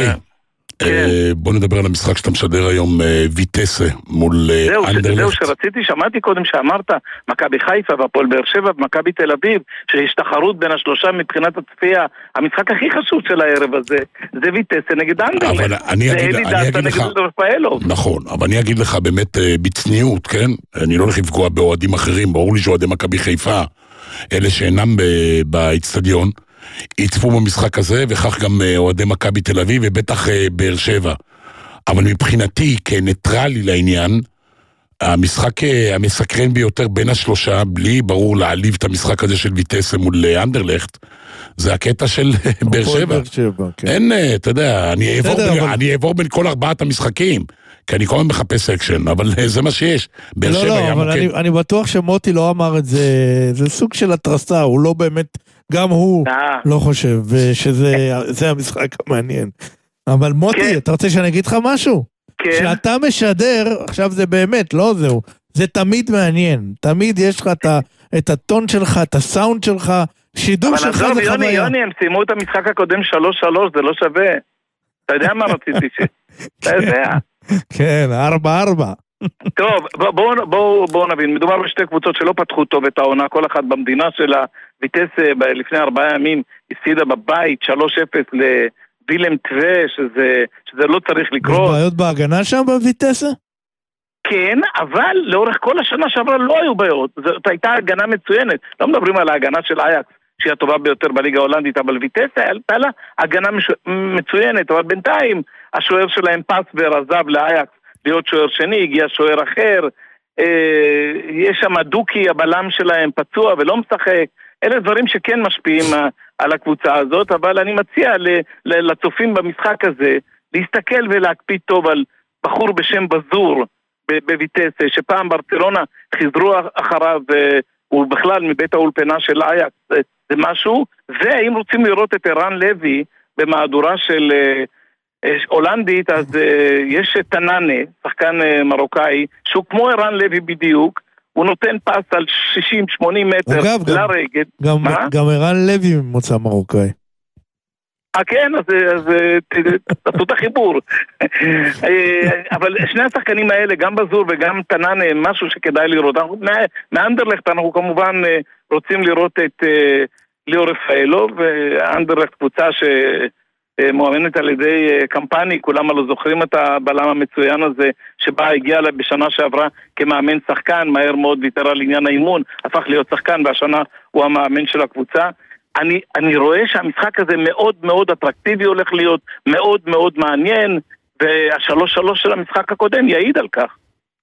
S2: בוא נדבר על המשחק שאתה משדר היום, ויטסה מול אנדרלכט.
S11: זהו שרציתי, שמעתי קודם שאמרת מכבי חיפה והפועל באר שבע ומכבי תל אביב, שיש תחרות בין השלושה מבחינת הצפייה. המשחק הכי חשוב של הערב הזה זה ויטסה נגד אנדרלכט.
S2: אבל אני אגיד לך, נכון, אבל אני אגיד לך באמת בצניעות, כן? אני לא הולך לפגוע באוהדים אחרים, ברור לי שאוהדי מכבי חיפה, אלה שאינם באצטדיון, יצפו במשחק הזה, וכך גם אוהדי מכבי תל אביב, ובטח באר שבע. אבל מבחינתי, כניטרלי לעניין, המשחק המסקרן ביותר בין השלושה, בלי ברור להעליב את המשחק הזה של ויטסה מול אנדרלכט, זה הקטע של באר שבע. אין, אתה יודע, אני אעבור בין כל ארבעת המשחקים, כי אני כל הזמן מחפש אקשן, אבל זה מה שיש. באר שבע היה מוקד.
S3: אני בטוח שמוטי לא אמר את זה, זה סוג של התרסה, הוא לא באמת... גם הוא לא חושב שזה המשחק המעניין. אבל מוטי, אתה רוצה שאני אגיד לך משהו? שאתה משדר, עכשיו זה באמת, לא זהו, זה תמיד מעניין, תמיד יש לך את הטון שלך, את הסאונד שלך, שידור שלך זה חוויה.
S11: יוני, הם סיימו את המשחק הקודם 3-3, זה לא שווה. אתה יודע מה רציתי אתה יודע.
S3: כן, 4-4.
S11: טוב, בואו נבין, מדובר בשתי קבוצות שלא פתחו טוב את העונה, כל אחת במדינה שלה. ויטסה לפני 4 ימים הפסידה בבית 3-0 לווילם טווה, שזה לא צריך לקרות.
S3: יש בעיות בהגנה שם בויטסה?
S11: כן, אבל לאורך כל השנה שעברה לא היו בעיות. זאת הייתה הגנה מצוינת. לא מדברים על ההגנה של אייקס, שהיא הטובה ביותר בליגה ההולנדית, אבל ויטסה הייתה לה הגנה מצוינת, אבל בינתיים השוער שלהם פסבר עזב לאייקס להיות שוער שני, הגיע שוער אחר, יש שם דוקי, הבלם שלהם פצוע ולא משחק. אלה דברים שכן משפיעים על הקבוצה הזאת, אבל אני מציע לצופים במשחק הזה להסתכל ולהקפיד טוב על בחור בשם בזור בויטסה, שפעם ברצלונה חיזרו אחריו, הוא בכלל מבית האולפנה של אייקס, זה משהו. ואם רוצים לראות את ערן לוי במהדורה של הולנדית, אז יש תננה, שחקן מרוקאי, שהוא כמו ערן לוי בדיוק, הוא נותן פס על 60-80 מטר לרגל.
S3: גם ערן לוי ממוצא מרוקאי.
S11: כן, אז תעשו את החיבור. אבל שני השחקנים האלה, גם בזור וגם תננה, משהו שכדאי לראות. מאנדרלכט אנחנו כמובן רוצים לראות את ליאור רפאלוב, ואנדרלכט קבוצה שמואמנת על ידי קמפני, כולם לא זוכרים את הבלם המצוין הזה, שבה הגיע בשנה שעברה כמאמן שחקן, מהר מאוד ויתר על עניין האימון, הפך להיות שחקן, והשנה הוא המאמן של הקבוצה. אני רואה שהמשחק הזה מאוד מאוד אטרקטיבי הולך להיות, מאוד מאוד מעניין, וה3-3 של המשחק הקודם יעיד על כך.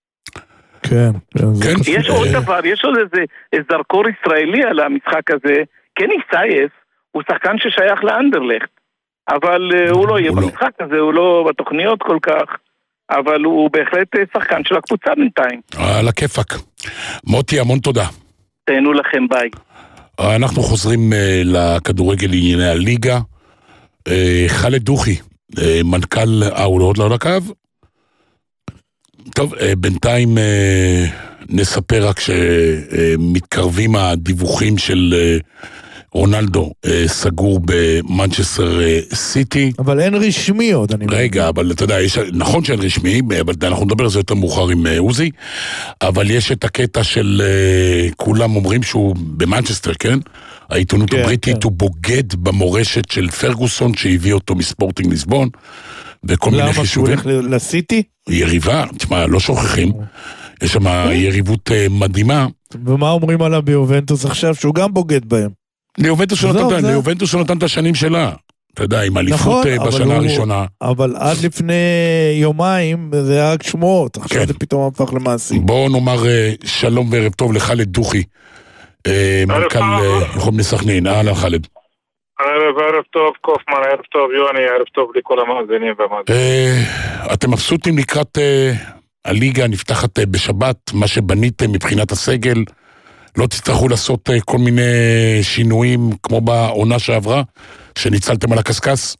S3: כן.
S11: יש עוד דבר, יש עוד איזה זרקור ישראלי על המשחק הזה. קני סייף הוא שחקן ששייך לאנדרלכט, אבל הוא לא יהיה במשחק הזה, הוא לא בתוכניות כל כך, אבל הוא בהחלט שחקן של הקבוצה בינתיים.
S2: על הכיפק. מוטי, המון תודה.
S11: תהנו לכם, ביי.
S2: אנחנו חוזרים לכדורגל לענייני הליגה. חלד דוכי, מנכ"ל הוא עוד לא לקו. טוב, בינתיים נספר רק שמתקרבים הדיווחים של רונלדו סגור במנצ'סטר סיטי.
S3: אבל אין רשמי עוד.
S2: רגע, אבל אתה יודע, נכון שאין רשמי, אבל אנחנו נדבר על זה יותר מאוחר עם עוזי, אבל יש את הקטע של כולם אומרים שהוא במנצ'סטר, כן? העיתונות הבריטית הוא בוגד במורשת של פרגוסון שהביא אותו מספורטינג ליסבון, וכל מיני חישובים.
S3: למה שהוא הולך לסיטי?
S2: יריבה, תשמע, לא שוכחים. יש שם יריבות מדהימה.
S3: ומה אומרים עליו ביובנטוס עכשיו? שהוא גם בוגד בהם.
S2: ליובנטוס נתן את השנים שלה, אתה יודע, עם אליפות בשנה הראשונה.
S3: אבל עד לפני יומיים זה היה רק שמועות, עכשיו זה פתאום הפך למעשי.
S2: בואו נאמר שלום וערב טוב לחלד דוכי, מנכ"ל יכולים לסכנין. אהלן חלד.
S12: ערב טוב קופמן, ערב טוב יוני, ערב טוב לכל המאזינים והמאזינים.
S2: אתם מבסוטים לקראת הליגה נפתחת בשבת, מה שבניתם מבחינת הסגל, לא תצטרכו לעשות כל מיני שינויים כמו בעונה שעברה, שניצלתם על הקסקס?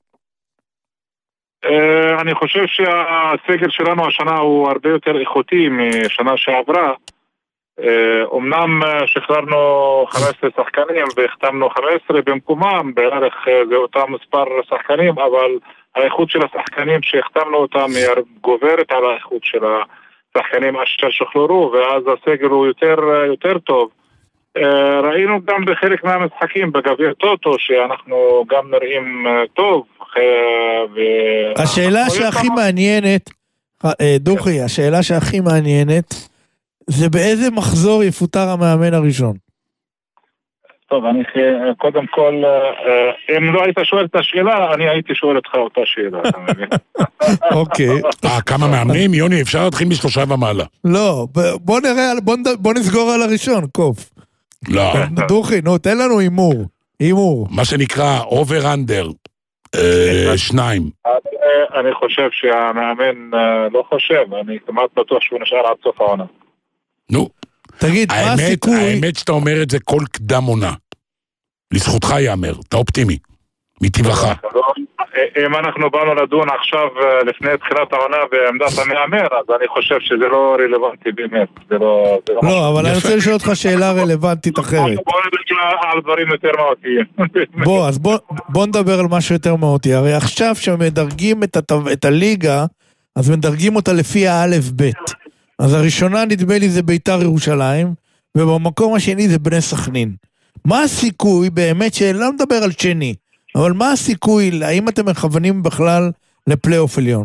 S12: אני חושב שהסגל שלנו השנה הוא הרבה יותר איכותי משנה שעברה. אמנם שחררנו 15 שחקנים והחתמנו 15 במקומם, בערך זה אותם מספר שחקנים, אבל האיכות של השחקנים שהחתמנו אותם היא גוברת על האיכות של השחקנים אשר שחררו, ואז הסגל הוא יותר טוב. ראינו גם בחלק מהמשחקים בגביע טוטו שאנחנו גם נראים טוב.
S3: השאלה שהכי מעניינת, דוכי, השאלה שהכי מעניינת זה באיזה מחזור יפוטר המאמן הראשון?
S12: טוב, אני קודם כל, אם לא היית שואל את השאלה, אני הייתי שואל אותך אותה שאלה.
S3: אוקיי.
S2: כמה מאמנים? יוני, אפשר להתחיל מ3 ומעלה.
S3: לא, בוא נסגור על הראשון, קוף.
S2: לא.
S3: דוכי, נו, תן לנו הימור.
S2: מה שנקרא over-under, 2.
S12: אני חושב שהמאמן לא חושב, אני כמעט בטוח שהוא נשאר עד סוף העונה.
S2: נו.
S3: תגיד, מה הסיכוי?
S2: האמת שאתה אומר את זה כל קדם עונה. לזכותך יאמר, אתה אופטימי. מטבעך.
S12: אם אנחנו באנו לדון עכשיו לפני תחילת העונה בעמדת המאמר, אז אני חושב שזה לא רלוונטי באמת.
S3: לא, אבל אני רוצה לשאול אותך שאלה רלוונטית אחרת.
S12: בוא נדבר על דברים יותר מהותיים.
S3: אז בוא נדבר על משהו יותר מהותי. הרי עכשיו שמדרגים את הליגה, אז מדרגים אותה לפי האלף-בית. אז הראשונה נדמה לי זה ביתר ירושלים, ובמקום השני זה בני סכנין. מה הסיכוי באמת, שלא מדבר על שני, אבל מה הסיכוי, האם אתם מכוונים בכלל לפלייאוף עליון?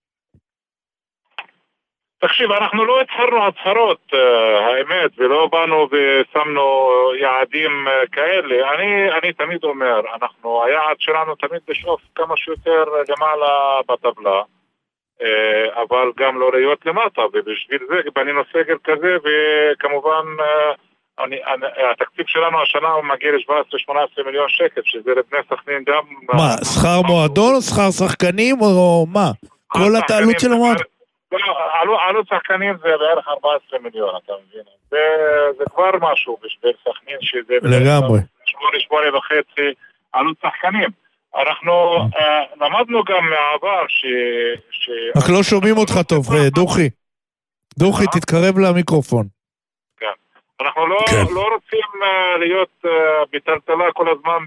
S12: תקשיב, אנחנו לא הצהרנו הצהרות, האמת, ולא באנו ושמנו יעדים כאלה. אני תמיד אומר, היעד שלנו תמיד לשאוף כמה שיותר למעלה בטבלה, אבל גם לא להיות למטה, ובשביל זה בנינו סגל כזה, וכמובן התקציב שלנו השנה הוא מגיע ל-17-18 מיליון שקל, שזה לבני סכנין גם...
S3: מה, שכר מועדון או שכר שחקנים או מה? כל התעלות של המועדון?
S12: עלות שחקנים זה בערך 14 מיליון, אתה מבין? זה כבר משהו בשביל סכנין, שזה...
S3: לגמרי.
S12: 8.5 עלות שחקנים. אנחנו למדנו גם מהעבר
S3: רק לא שומעים אותך טוב, דוחי, תתקרב למיקרופון.
S12: כן. אנחנו לא רוצים להיות בטלטלה כל הזמן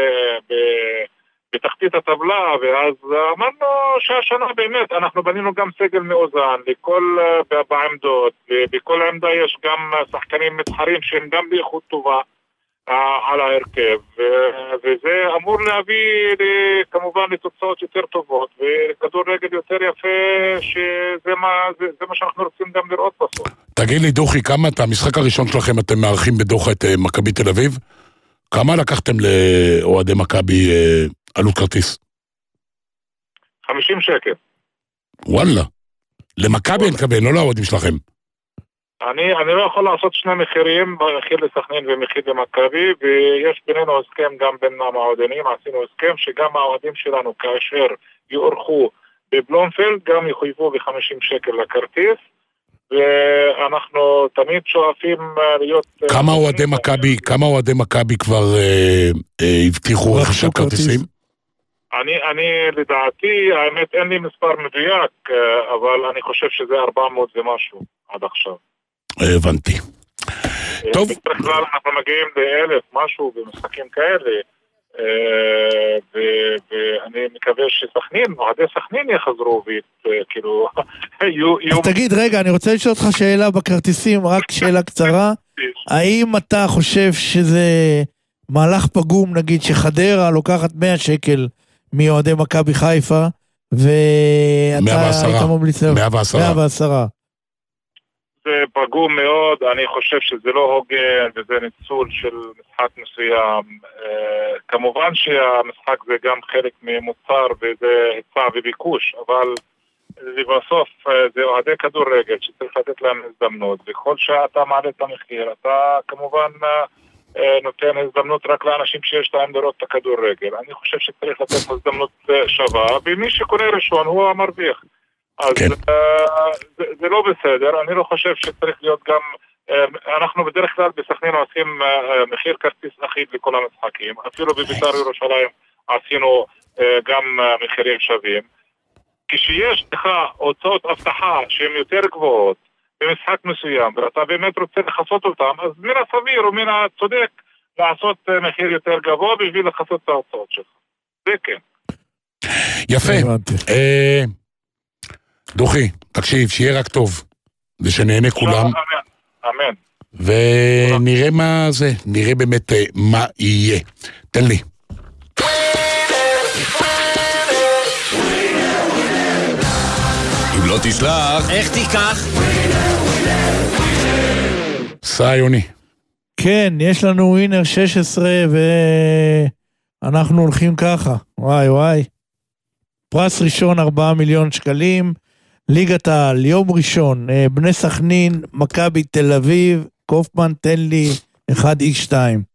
S12: בתחתית הטבלה, ואז אמרנו שהשנה באמת, אנחנו בנינו גם סגל מאוזן, בעמדות, ובכל עמדה יש גם שחקנים מתחרים שהם גם באיכות טובה, על ההרכב, וזה אמור להביא כמובן לתוצאות יותר טובות וכדורגל יותר יפה, שזה מה שאנחנו רוצים גם לראות בסוף.
S2: תגיד לי דוחי, כמה את המשחק הראשון שלכם אתם מארחים בדוחה את מכבי תל אביב? כמה לקחתם לאוהדי מכבי עלות כרטיס?
S12: 50 שקל.
S2: וואלה, למכבי אני מתכוון, לא לאוהדים שלכם.
S12: אני לא יכול לעשות שני מחירים, מחיר לסכנין ומחיר למכבי, ויש בינינו הסכם גם בין המועדונים, עשינו הסכם שגם האוהדים שלנו כאשר יאורחו בבלומפילד גם יחויבו ב-50 שקל לכרטיס, ואנחנו תמיד שואפים להיות...
S2: כמה אוהדי מכבי כבר הבטיחו רכישת כרטיסים?
S12: אני לדעתי, האמת אין לי מספר מדויק, אבל אני חושב שזה 400 ומשהו עד עכשיו.
S2: הבנתי. טוב.
S12: בדרך כלל אנחנו מגיעים ל1,000 משהו במשחקים כאלה, ואני מקווה שסכנין, אוהדי סכנין יחזרו, וכאילו...
S3: אז תגיד, רגע, אני רוצה לשאול אותך שאלה בכרטיסים, רק שאלה קצרה. האם אתה חושב שזה מהלך פגום, נגיד, שחדרה לוקחת 100 שקל מאוהדי מכבי חיפה, ואתה היית ממליץ... 110.
S12: זה פגום מאוד, אני חושב שזה לא הוגן וזה ניצול של משחק מסוים. כמובן שהמשחק זה גם חלק ממוצר וזה היצע וביקוש, אבל בסוף זה אוהדי כדורגל שצריך לתת להם הזדמנות, וכל שאתה מעלה את המחיר אתה כמובן נותן הזדמנות רק לאנשים שיש להם לראות את הכדורגל. אני חושב שצריך לתת הזדמנות שווה, ומי שקונה ראשון הוא המרוויח. אז זה לא בסדר, אני לא חושב שצריך להיות גם, אנחנו בדרך כלל בסכנין עושים מחיר כרטיס אחיד לכל המשחקים, אפילו בביתר ירושלים עשינו גם מחירים שווים. כשיש לך הוצאות הבטחה שהן יותר גבוהות במשחק מסוים, ואתה באמת רוצה לחסות אותם, אז מן הסביר ומן הצודק לעשות מחיר יותר גבוה בשביל לחסות את ההוצאות שלך. זה כן.
S2: יפה. דוחי, תקשיב, שיהיה רק טוב, ושנהנה כולם.
S12: אמן.
S2: ונראה מה זה, נראה באמת מה יהיה. תן לי.
S1: אם לא תשלח,
S13: איך תיקח?
S2: סע יוני.
S3: כן, יש לנו ווינר 16 ואנחנו הולכים ככה. וואי. פרס ראשון 4 מיליון שקלים. ליגת העל, יום ראשון, בני סכנין, מכבי תל אביב, קופמן, תן לי 1x2.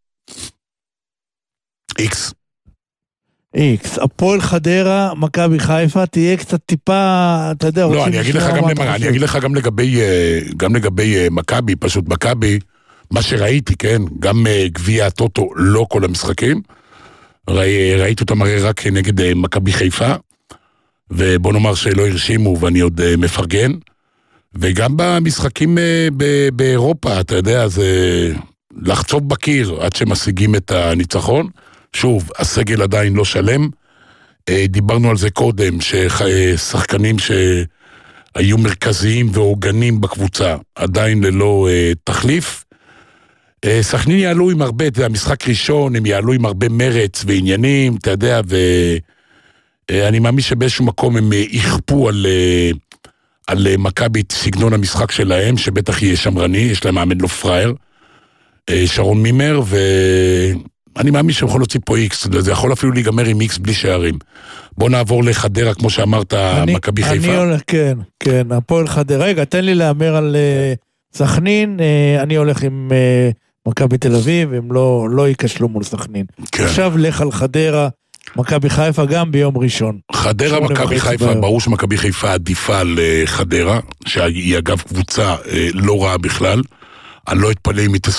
S3: X. הפועל חדרה, מכבי חיפה, תהיה קצת טיפה, אתה יודע,
S2: לא, אני אגיד לך גם לגבי מכבי, פשוט מכבי, מה שראיתי, כן, גם גביע הטוטו, לא כל המשחקים, ראיתי אותם הרי רק נגד מכבי חיפה, ובוא נאמר שלא הרשימו ואני עוד מפרגן, וגם במשחקים באירופה, אתה יודע, זה לחצוב בקיר עד שמשיגים את הניצחון. שוב, הסגל עדיין לא שלם, דיברנו על זה קודם, ששחקנים שהיו מרכזיים ועוגנים בקבוצה, עדיין ללא תחליף. סכנין יעלו עם הרבה, זה המשחק ראשון, הם יעלו עם הרבה מרץ ועניינים, אתה יודע, ואני מאמין שבאיזשהו מקום הם יכפו על מכבי את סגנון המשחק שלהם, שבטח יהיה שמרני, יש להם מאמן לא פרייר, שרון מימר, ואני מאמין שהם יכול להוציא פה איקס, זה יכול אפילו להיגמר עם איקס בלי שערים. בוא נעבור לחדרה, כמו שאמרת, מכבי חיפה.
S3: אני הולך, כן, הפועל חדרה. רגע, תן לי לאמר על סכנין, אני הולך עם מכבי תל אביב, הם לא יקשלו מול סכנין. עכשיו לך על חדרה, מכבי חיפה גם ביום ראשון.
S2: חדרה, מכבי חיפה, ברור שמכבי חיפה עדיפה לחדרה, שהיא אגב קבוצה לא רעה בכלל. אני לא אתפלא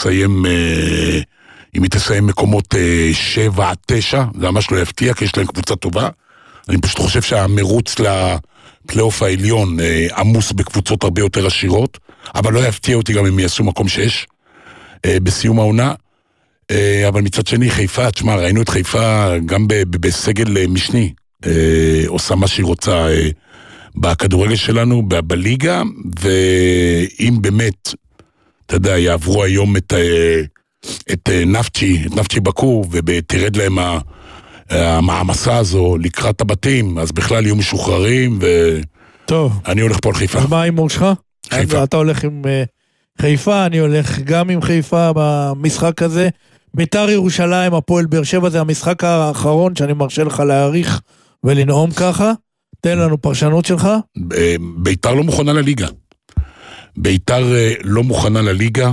S2: אם היא תסיים מקומות 7-9, זה ממש לא יפתיע, כי יש להם קבוצה טובה. אני פשוט חושב שהמרוץ לפלייאוף העליון עמוס בקבוצות הרבה יותר עשירות, אבל לא יפתיע אותי גם אם יעשו מקום 6 בסיום העונה. אבל מצד שני, חיפה, תשמע, ראינו את חיפה גם בסגל משני, עושה מה שהיא רוצה בכדורגל שלנו, בליגה, ואם באמת, אתה יודע, יעברו היום את נפצ'י בקור, ותרד להם המעמסה הזו לקראת הבתים, אז בכלל יהיו משוחררים, ואני הולך פה על חיפה.
S3: אז מה האימור שלך? חיפה. אתה הולך עם חיפה, אני הולך גם עם חיפה במשחק הזה. ביתר ירושלים, הפועל באר שבע, זה המשחק האחרון שאני מרשה לך להעריך ולנאום ככה. תן לנו פרשנות שלך.
S2: ביתר לא מוכנה לליגה. ביתר לא מוכנה לליגה,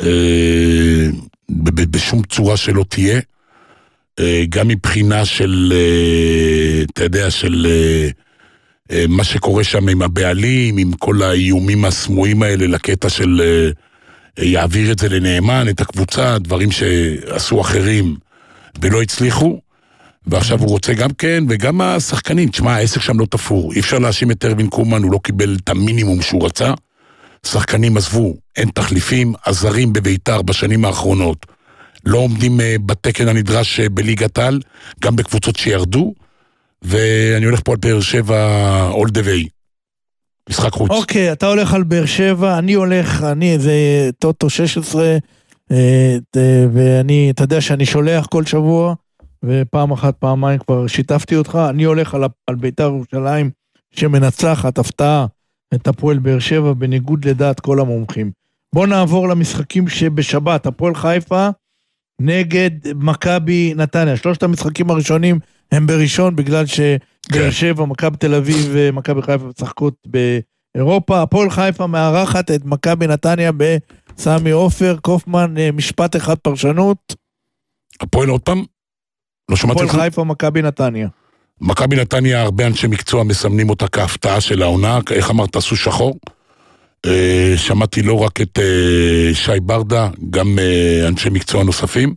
S2: בשום צורה שלא תהיה, גם מבחינה של, אתה יודע, של מה שקורה שם עם הבעלים, עם כל האיומים הסמויים האלה, לקטע של יעביר את זה לנאמן, את הקבוצה, דברים שעשו אחרים ולא הצליחו, ועכשיו הוא רוצה גם כן, וגם השחקנים, תשמע, העסק שם לא תפור, אי אפשר להאשים את ארווין קומן, הוא לא קיבל את המינימום שהוא רצה, שחקנים עזבו, אין תחליפים, הזרים בביתר בשנים האחרונות, לא עומדים בתקן הנדרש בליגת העל, גם בקבוצות שירדו, ואני הולך פה על באר שבע all the way, משחק חוץ.
S3: אוקיי, אתה הולך על באר שבע, זה טוטו 16, ואני, אתה יודע שאני שולח כל שבוע, ופעם אחת, פעמיים כבר שיתפתי אותך, אני הולך על ביתר ירושלים, שמנצחת, הפתעה, את הפועל באר שבע, בניגוד לדעת כל המומחים. בואו נעבור למשחקים שבשבת, הפועל חיפה, נגד מכבי נתניה. שלושת המשחקים הראשונים הם בראשון, בגלל שבאר שבע, מכבי תל אביב ומכבי חיפה משחקות באירופה. הפועל חיפה מארחת את מכבי נתניה בסמי עופר. קופמן, משפט אחד פרשנות.
S2: הפועל עוד פעם? לא שמעתי לך?
S3: הפועל חיפה, מכבי נתניה.
S2: מכבי נתניה, הרבה אנשי מקצוע מסמנים אותה כהפתעה של העונה, איך אמרת, תעשו שחור. שמעתי לא רק את שי ברדה, גם אנשי מקצוע נוספים.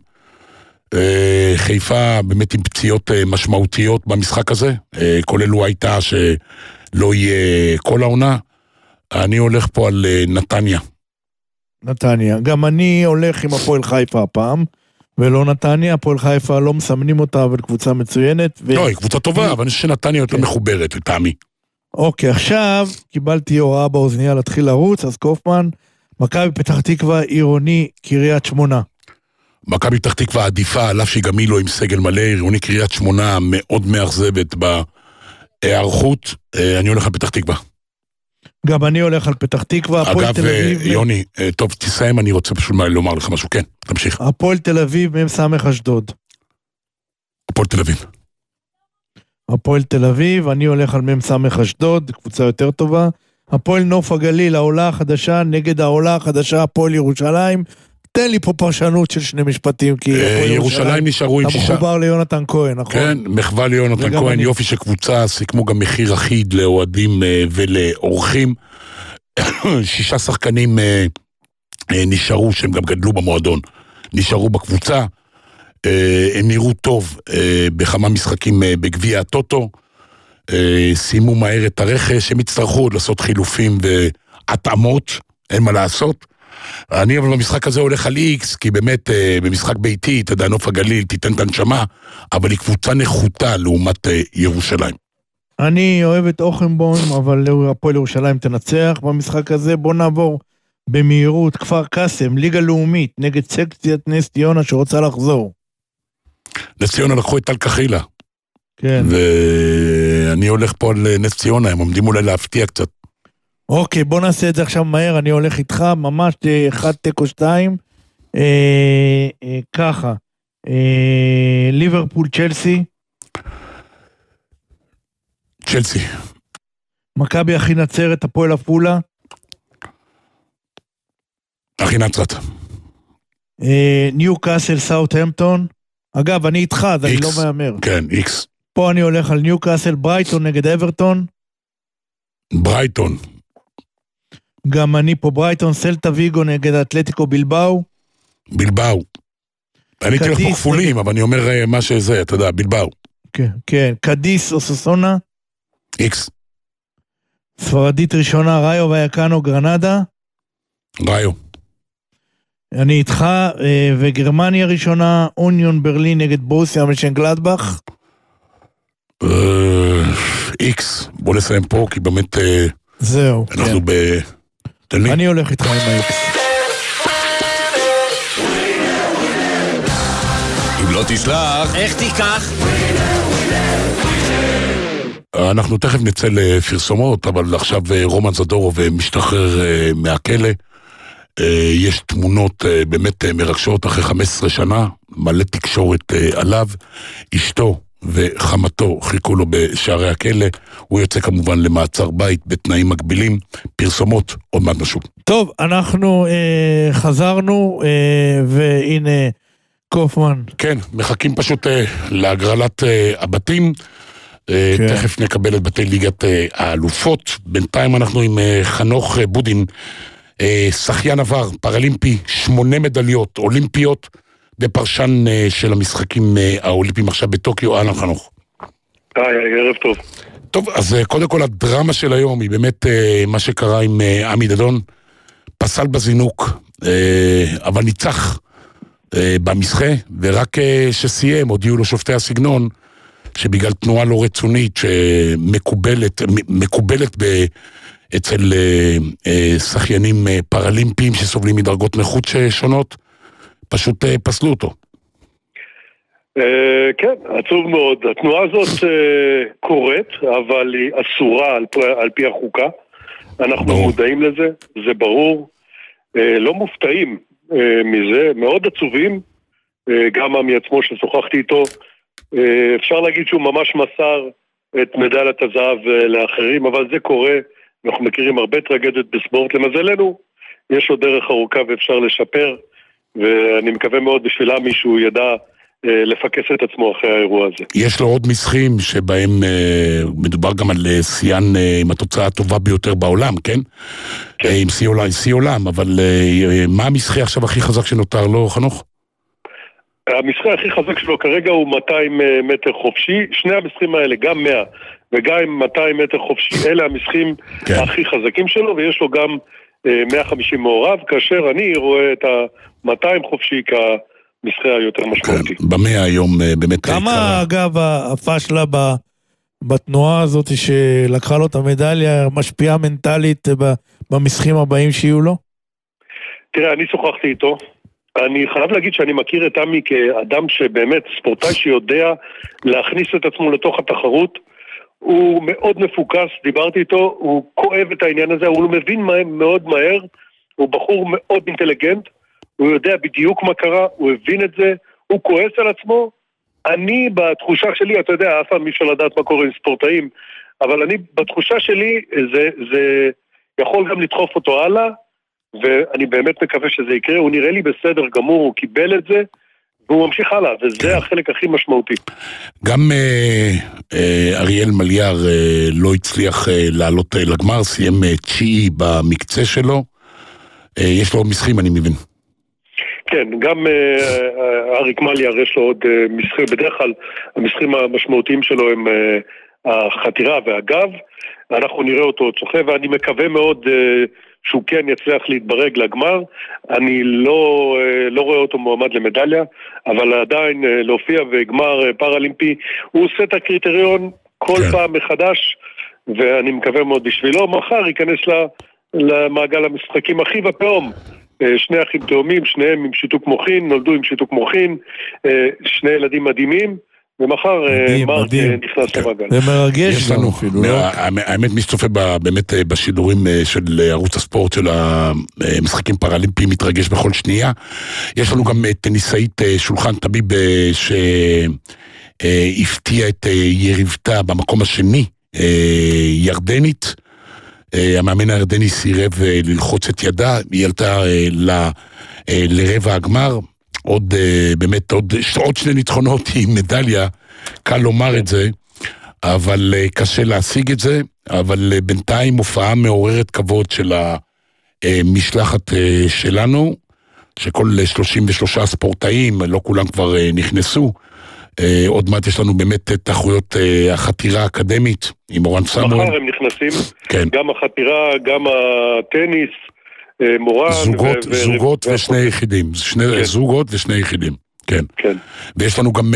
S2: חיפה באמת עם פציעות משמעותיות במשחק הזה, כולל הוא הייתה שלא יהיה כל העונה. אני הולך פה על נתניה.
S3: נתניה, גם אני הולך עם הפועל חיפה הפעם, ולא נתניה, הפועל חיפה לא מסמנים אותה, אבל קבוצה מצוינת.
S2: לא, היא קבוצה טובה, אבל אני חושב שנתניה יותר מחוברת, לטעמי.
S3: אוקיי, עכשיו קיבלתי הוראה באוזניה להתחיל לרוץ, אז קופמן, מכבי פתח תקווה, עירוני קריית שמונה.
S2: מכבי פתח תקווה עדיפה, על אף שגם היא לא עם סגל מלא, עירוני קריית שמונה מאוד מאכזבת בהיערכות, אני הולך על פתח תקווה.
S3: גם אני הולך על פתח תקווה,
S2: אגב, יוני, טוב, תסיים, אני רוצה פשוט לומר לך משהו, כן, תמשיך.
S3: הפועל תל אביב, מ"ס אשדוד.
S2: הפועל תל אביב.
S3: הפועל תל אביב, אני הולך על מ"ס אשדוד, קבוצה יותר טובה. הפועל נוף הגליל, העולה החדשה, נגד העולה החדשה, הפועל ירושלים. תן לי פה פרשנות של שני משפטים, כי
S2: ירושלים נשארו עם 6.
S3: אתה מחובר ליונתן כהן, נכון?
S2: כן, מחווה ליונתן כהן, יופי שקבוצה, סיכמו גם מחיר אחיד לאוהדים ולאורחים. 6 שחקנים נשארו, שהם גם גדלו במועדון, נשארו בקבוצה. הם נראו טוב בכמה משחקים בגביע הטוטו, סיימו מהר את הרכש, הם יצטרכו עוד לעשות חילופים והתאמות, אין מה לעשות. אני אבל במשחק הזה הולך על איקס, כי באמת במשחק ביתי, אתה יודע, נוף הגליל, תיתן את הנשמה, אבל היא קבוצה נחותה לעומת ירושלים.
S3: אני אוהב את אוכנבוים, אבל הפועל ירושלים תנצח במשחק הזה. בוא נעבור במהירות, כפר קאסם, ליגה לאומית, נגד סקציית נס ציונה שרוצה לחזור.
S2: נס ציונה לקחו את טל קחילה.
S3: כן.
S2: ואני הולך פה על נס ציונה, הם עומדים אולי להפתיע קצת.
S3: אוקיי, בוא נעשה את זה עכשיו מהר, אני הולך איתך, ממש 1-2. ככה, ליברפול צ'לסי.
S2: צ'לסי.
S3: מכבי אחי נצרת, הפועל עפולה.
S2: אחי נצרת.
S3: ניוקאסל סאות'המפטון. אגב, אני איתך, אז אני לא מאמר.
S2: כן, איקס.
S3: פה אני הולך על ניוקאסל, ברייטון נגד אברטון.
S2: ברייטון.
S3: גם אני פה ברייטון, סלטה ויגו נגד אתלטיקו בלבאו.
S2: בלבאו. אני הייתי לך פה כפולים, אבל אני אומר מה שזה, אתה יודע, בלבאו.
S3: כן, כן. קדיס או ססונה.
S2: איקס.
S3: ספרדית ראשונה, ראיו ויקאנו גרנדה.
S2: ראיו.
S3: אני איתך, וגרמניה ראשונה, אוניון ברלין נגד ברוסיה משנגלדבך.
S2: איקס. בוא נסיים פה, כי באמת...
S3: זהו.
S2: אנחנו ב...
S3: אני הולך איתך עם האיקס.
S1: אם לא תשלח,
S13: איך תיקח?
S2: אנחנו תכף נצא לפרסומות, אבל עכשיו רומן זדורוב משתחרר מהכלא. יש תמונות באמת מרגשות אחרי 15 שנה, מלא תקשורת עליו. אשתו וחמתו חיכו לו בשערי הכלא. הוא יוצא כמובן למעצר בית בתנאים מגבילים. פרסומות, עוד מעט נשוב.
S3: טוב, אנחנו חזרנו, והנה קופמן.
S2: כן, מחכים פשוט להגרלת הבתים. תכף נקבל את בתי ליגת האלופות. בינתיים אנחנו עם חנוך בודין, שחיין עבר, פרלימפי, 8 מדליות אולימפיות, בפרשן של המשחקים האולימפיים עכשיו בטוקיו. אהלן חנוך.
S14: ערב טוב.
S2: טוב, אז קודם כל הדרמה של היום היא באמת מה שקרה עם עמי דדון, פסל בזינוק, אבל ניצח במשחה, ורק שסיים, הודיעו לו שופטי הסגנון, שבגלל תנועה לא רצונית שמקובלת אצל שחיינים פרלימפיים שסובלים מדרגות נכות שונות, פשוט פסלו אותו.
S14: כן, עצוב מאוד. התנועה הזאת קורית, אבל היא אסורה על פי החוקה. אנחנו מודעים לזה, זה ברור. לא מופתעים מזה, מאוד עצובים. גם עמי עצמו ששוחחתי איתו, אפשר להגיד שהוא ממש מסר את מדליית הזהב לאחרים, אבל זה קורה. אנחנו מכירים הרבה טרגדיות בספורט. למזלנו, יש עוד דרך ארוכה ואפשר לשפר, ואני מקווה מאוד בשבילה מישהו ידע לפקס את עצמו אחרי האירוע הזה.
S2: יש לו עוד משחקים שבהם מדובר גם על שיאן עם התוצאה הטובה ביותר בעולם, כן? עם שיא עולם, אבל מה המשחק עכשיו הכי חזק שנותר לו, חנוך?
S14: המשחק הכי חזק שלו כרגע הוא 200 מטר חופשי. שני המשחקים האלה, גם 100 וגם 200 מטר חופשי, אלה המשחקים הכי חזקים שלו, ויש לו גם 150 מעורב, כאשר אני רואה את ה-200 חופשי כמשחק היותר משמעותי.
S2: במאה היום באמת...
S3: כמה אגב הפשלה בתנועה הזאת שלקחה לו את המדליה משפיעה מנטלית במשחקים הבאים שיהיו לו?
S14: תראה, אני שוחחתי איתו. אני חייב להגיד שאני מכיר את עמי כאדם שבאמת ספורטאי שיודע להכניס את עצמו לתוך התחרות. הוא מאוד מפוקס, דיברתי איתו, הוא כואב את העניין הזה, הוא מבין מאוד מהר, הוא בחור מאוד אינטליגנט, הוא יודע בדיוק מה קרה, הוא הבין את זה, הוא כועס על עצמו. אני בתחושה שלי, אתה יודע, אף פעם אי אפשר לדעת מה קורה עם ספורטאים, אבל אני בתחושה שלי, זה יכול גם לדחוף אותו הלאה, ואני באמת מקווה שזה יקרה. הוא נראה לי בסדר גמור, הוא קיבל את זה, והוא ממשיך הלאה, וזה החלק הכי משמעותי.
S2: גם אריאל מליאר לא הצליח לעלות לגמר, סיים 9 במקצה שלו. יש לו עוד משחקים, אני מבין.
S14: כן, גם אריק מליה יש לו עוד משחקים, בדרך כלל המשחקים המשמעותיים שלו הם החתירה והגב, אנחנו נראה אותו צוחה, ואני מקווה מאוד שהוא כן יצליח להתברג לגמר. אני לא רואה אותו מועמד למדליה, אבל עדיין להופיע בגמר פראלימפי, הוא עושה את הקריטריון כל פעם מחדש, ואני מקווה מאוד בשבילו, מחר ייכנס למעגל המשחקים הכי בפעום. שני אחים תאומים, שניהם עם שיתוק מוחין, נולדו עם שיתוק מוחין, שני ילדים מדהימים, ומחר מרק נכנס למעגל.
S3: זה מרגש לנו אפילו.
S2: האמת מי שצופה באמת בשידורים של ערוץ הספורט של המשחקים פראלימפיים מתרגש בכל שנייה. יש לנו גם טניסאית שולחן טביב שהפתיע את יריבתה במקום השני, ירדנית. המאמן הירדני סירב ללחוץ את ידה, היא עלתה לרבע הגמר, עוד שני ניצחונות עם מדליה, קל לומר את זה, אבל קשה להשיג את זה, אבל בינתיים הופעה מעוררת כבוד של המשלחת שלנו, שכל 33 ספורטאים, לא כולם כבר נכנסו, עוד מעט יש לנו באמת תחרויות החתירה האקדמית עם אורן סמואל. מחר
S14: הם נכנסים, כן. גם החתירה, גם הטניס, מורן.
S2: זוגות ושני יחידים, זוגות ושני יחידים, כן. ויש לנו גם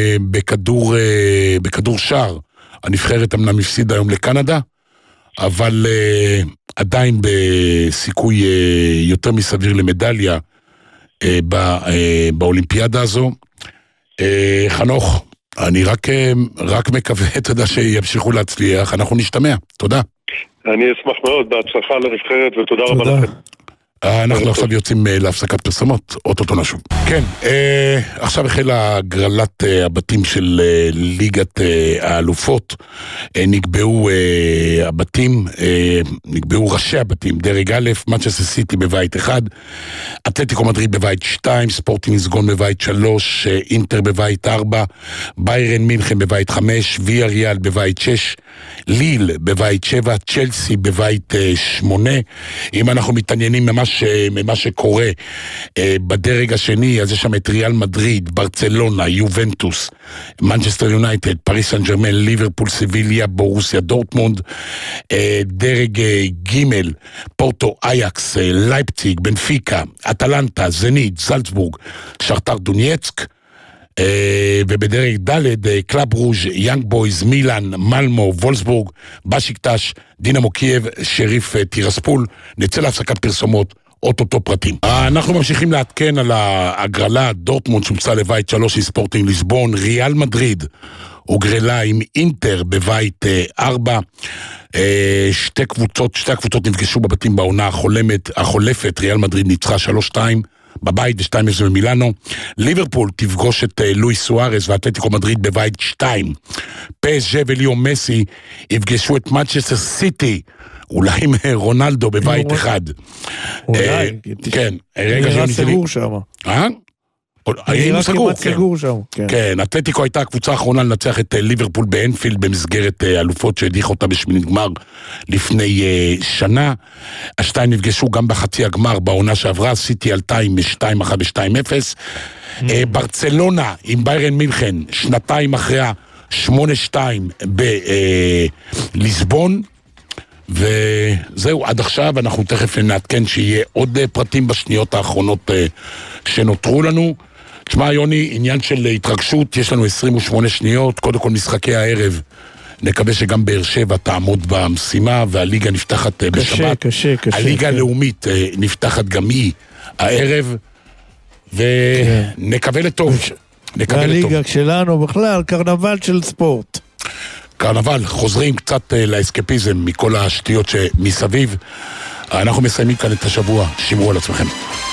S2: בכדור שער, הנבחרת אמנם הפסידה היום לקנדה, אבל עדיין בסיכוי יותר מסביר למדליה באולימפיאדה הזו. חנוך, אני רק מקווה, אתה יודע, שימשיכו להצליח, אנחנו נשתמע, תודה.
S14: אני אשמח מאוד, בהצלחה לנבחרת ותודה רבה לכם.
S2: אנחנו עכשיו יוצאים להפסקת פרסומות, אוטוטו נשוב. כן, עכשיו החלה הגרלת הבתים של ליגת האלופות, נקבעו הבתים, נקבעו ראשי הבתים, דרג א', מנצ'סטר סיטי בבית 1, אתלטיקו מדריד בבית 2, ספורטינג ליסבון בבית 3, אינטר בבית 4, ביירן מינכן בבית 5, ויאריאל בבית 6, ליל בבית 7, צ'לסי בבית 8. אם אנחנו מתעניינים ממה שקורה בדרג השני, אז יש שם את ריאל מדריד, ברצלונה, יובנטוס, מנצ'סטר יונייטד, פריס סן ז'רמן, ליברפול, סביליה, בורוסיה, דורטמונד, דרג ג' פורטו, אייקס, לייפציג, בנפיקה, אטלנטה, זנית, זלצבורג, שרתר דונייצק, ובדרג ד' קלאב רוז', יאנג בויז, מילאן, מלמו, וולסבורג, בשיקטש, דינמו קייב, שריף טירספול. נצא להפסקת פרסומות, אוטוטו פרטים. אנחנו ממשיכים לעדכן על ההגרלה, דורטמונד שובצה לבית 3 עם ספורטינג ליסבון, ריאל מדריד הוגרלה עם אינטר בבית 4, שתי הקבוצות נפגשו בבתים בעונה החולפת, ריאל מדריד ניצחה 3-2 בבית ו2-0 במילאנו, ליברפול תפגוש את לואיס סוארס ואתלטיקו מדריד בבית 2, PSG וליאו מסי יפגשו את מנצ'סטר סיטי, אולי עם רונלדו בבית 1.
S3: אולי,
S2: כן,
S3: נראה סגור שם.
S2: היינו סגור,
S3: כן.
S2: כן, אתלטיקו הייתה הקבוצה האחרונה לנצח את ליברפול באנפילד במסגרת אלופות שהדיחה אותה בשמינית גמר לפני שנה. השתיים נפגשו גם בחצי הגמר בעונה שעברה, סיטי עלתה עם 2-1 ו-2-0. ברצלונה עם ביירן מינכן, שנתיים אחריה 8-2 בליסבון. וזהו, עד עכשיו אנחנו תכף נעדכן שיהיה עוד פרטים בשניות האחרונות שנותרו לנו. תשמע יוני, עניין של התרגשות, יש לנו 28 שניות, קודם כל משחקי הערב, נקווה שגם באר שבע תעמוד במשימה, והליגה נפתחת בשבת.
S3: קשה.
S2: הליגה הלאומית נפתחת גם היא הערב, ונקווה לטוב.
S3: והליגה שלנו בכלל, קרנבל של ספורט.
S2: קרנבל, חוזרים קצת לאסקפיזם מכל השטויות שמסביב. אנחנו מסיימים כאן את השבוע, שמרו על עצמכם.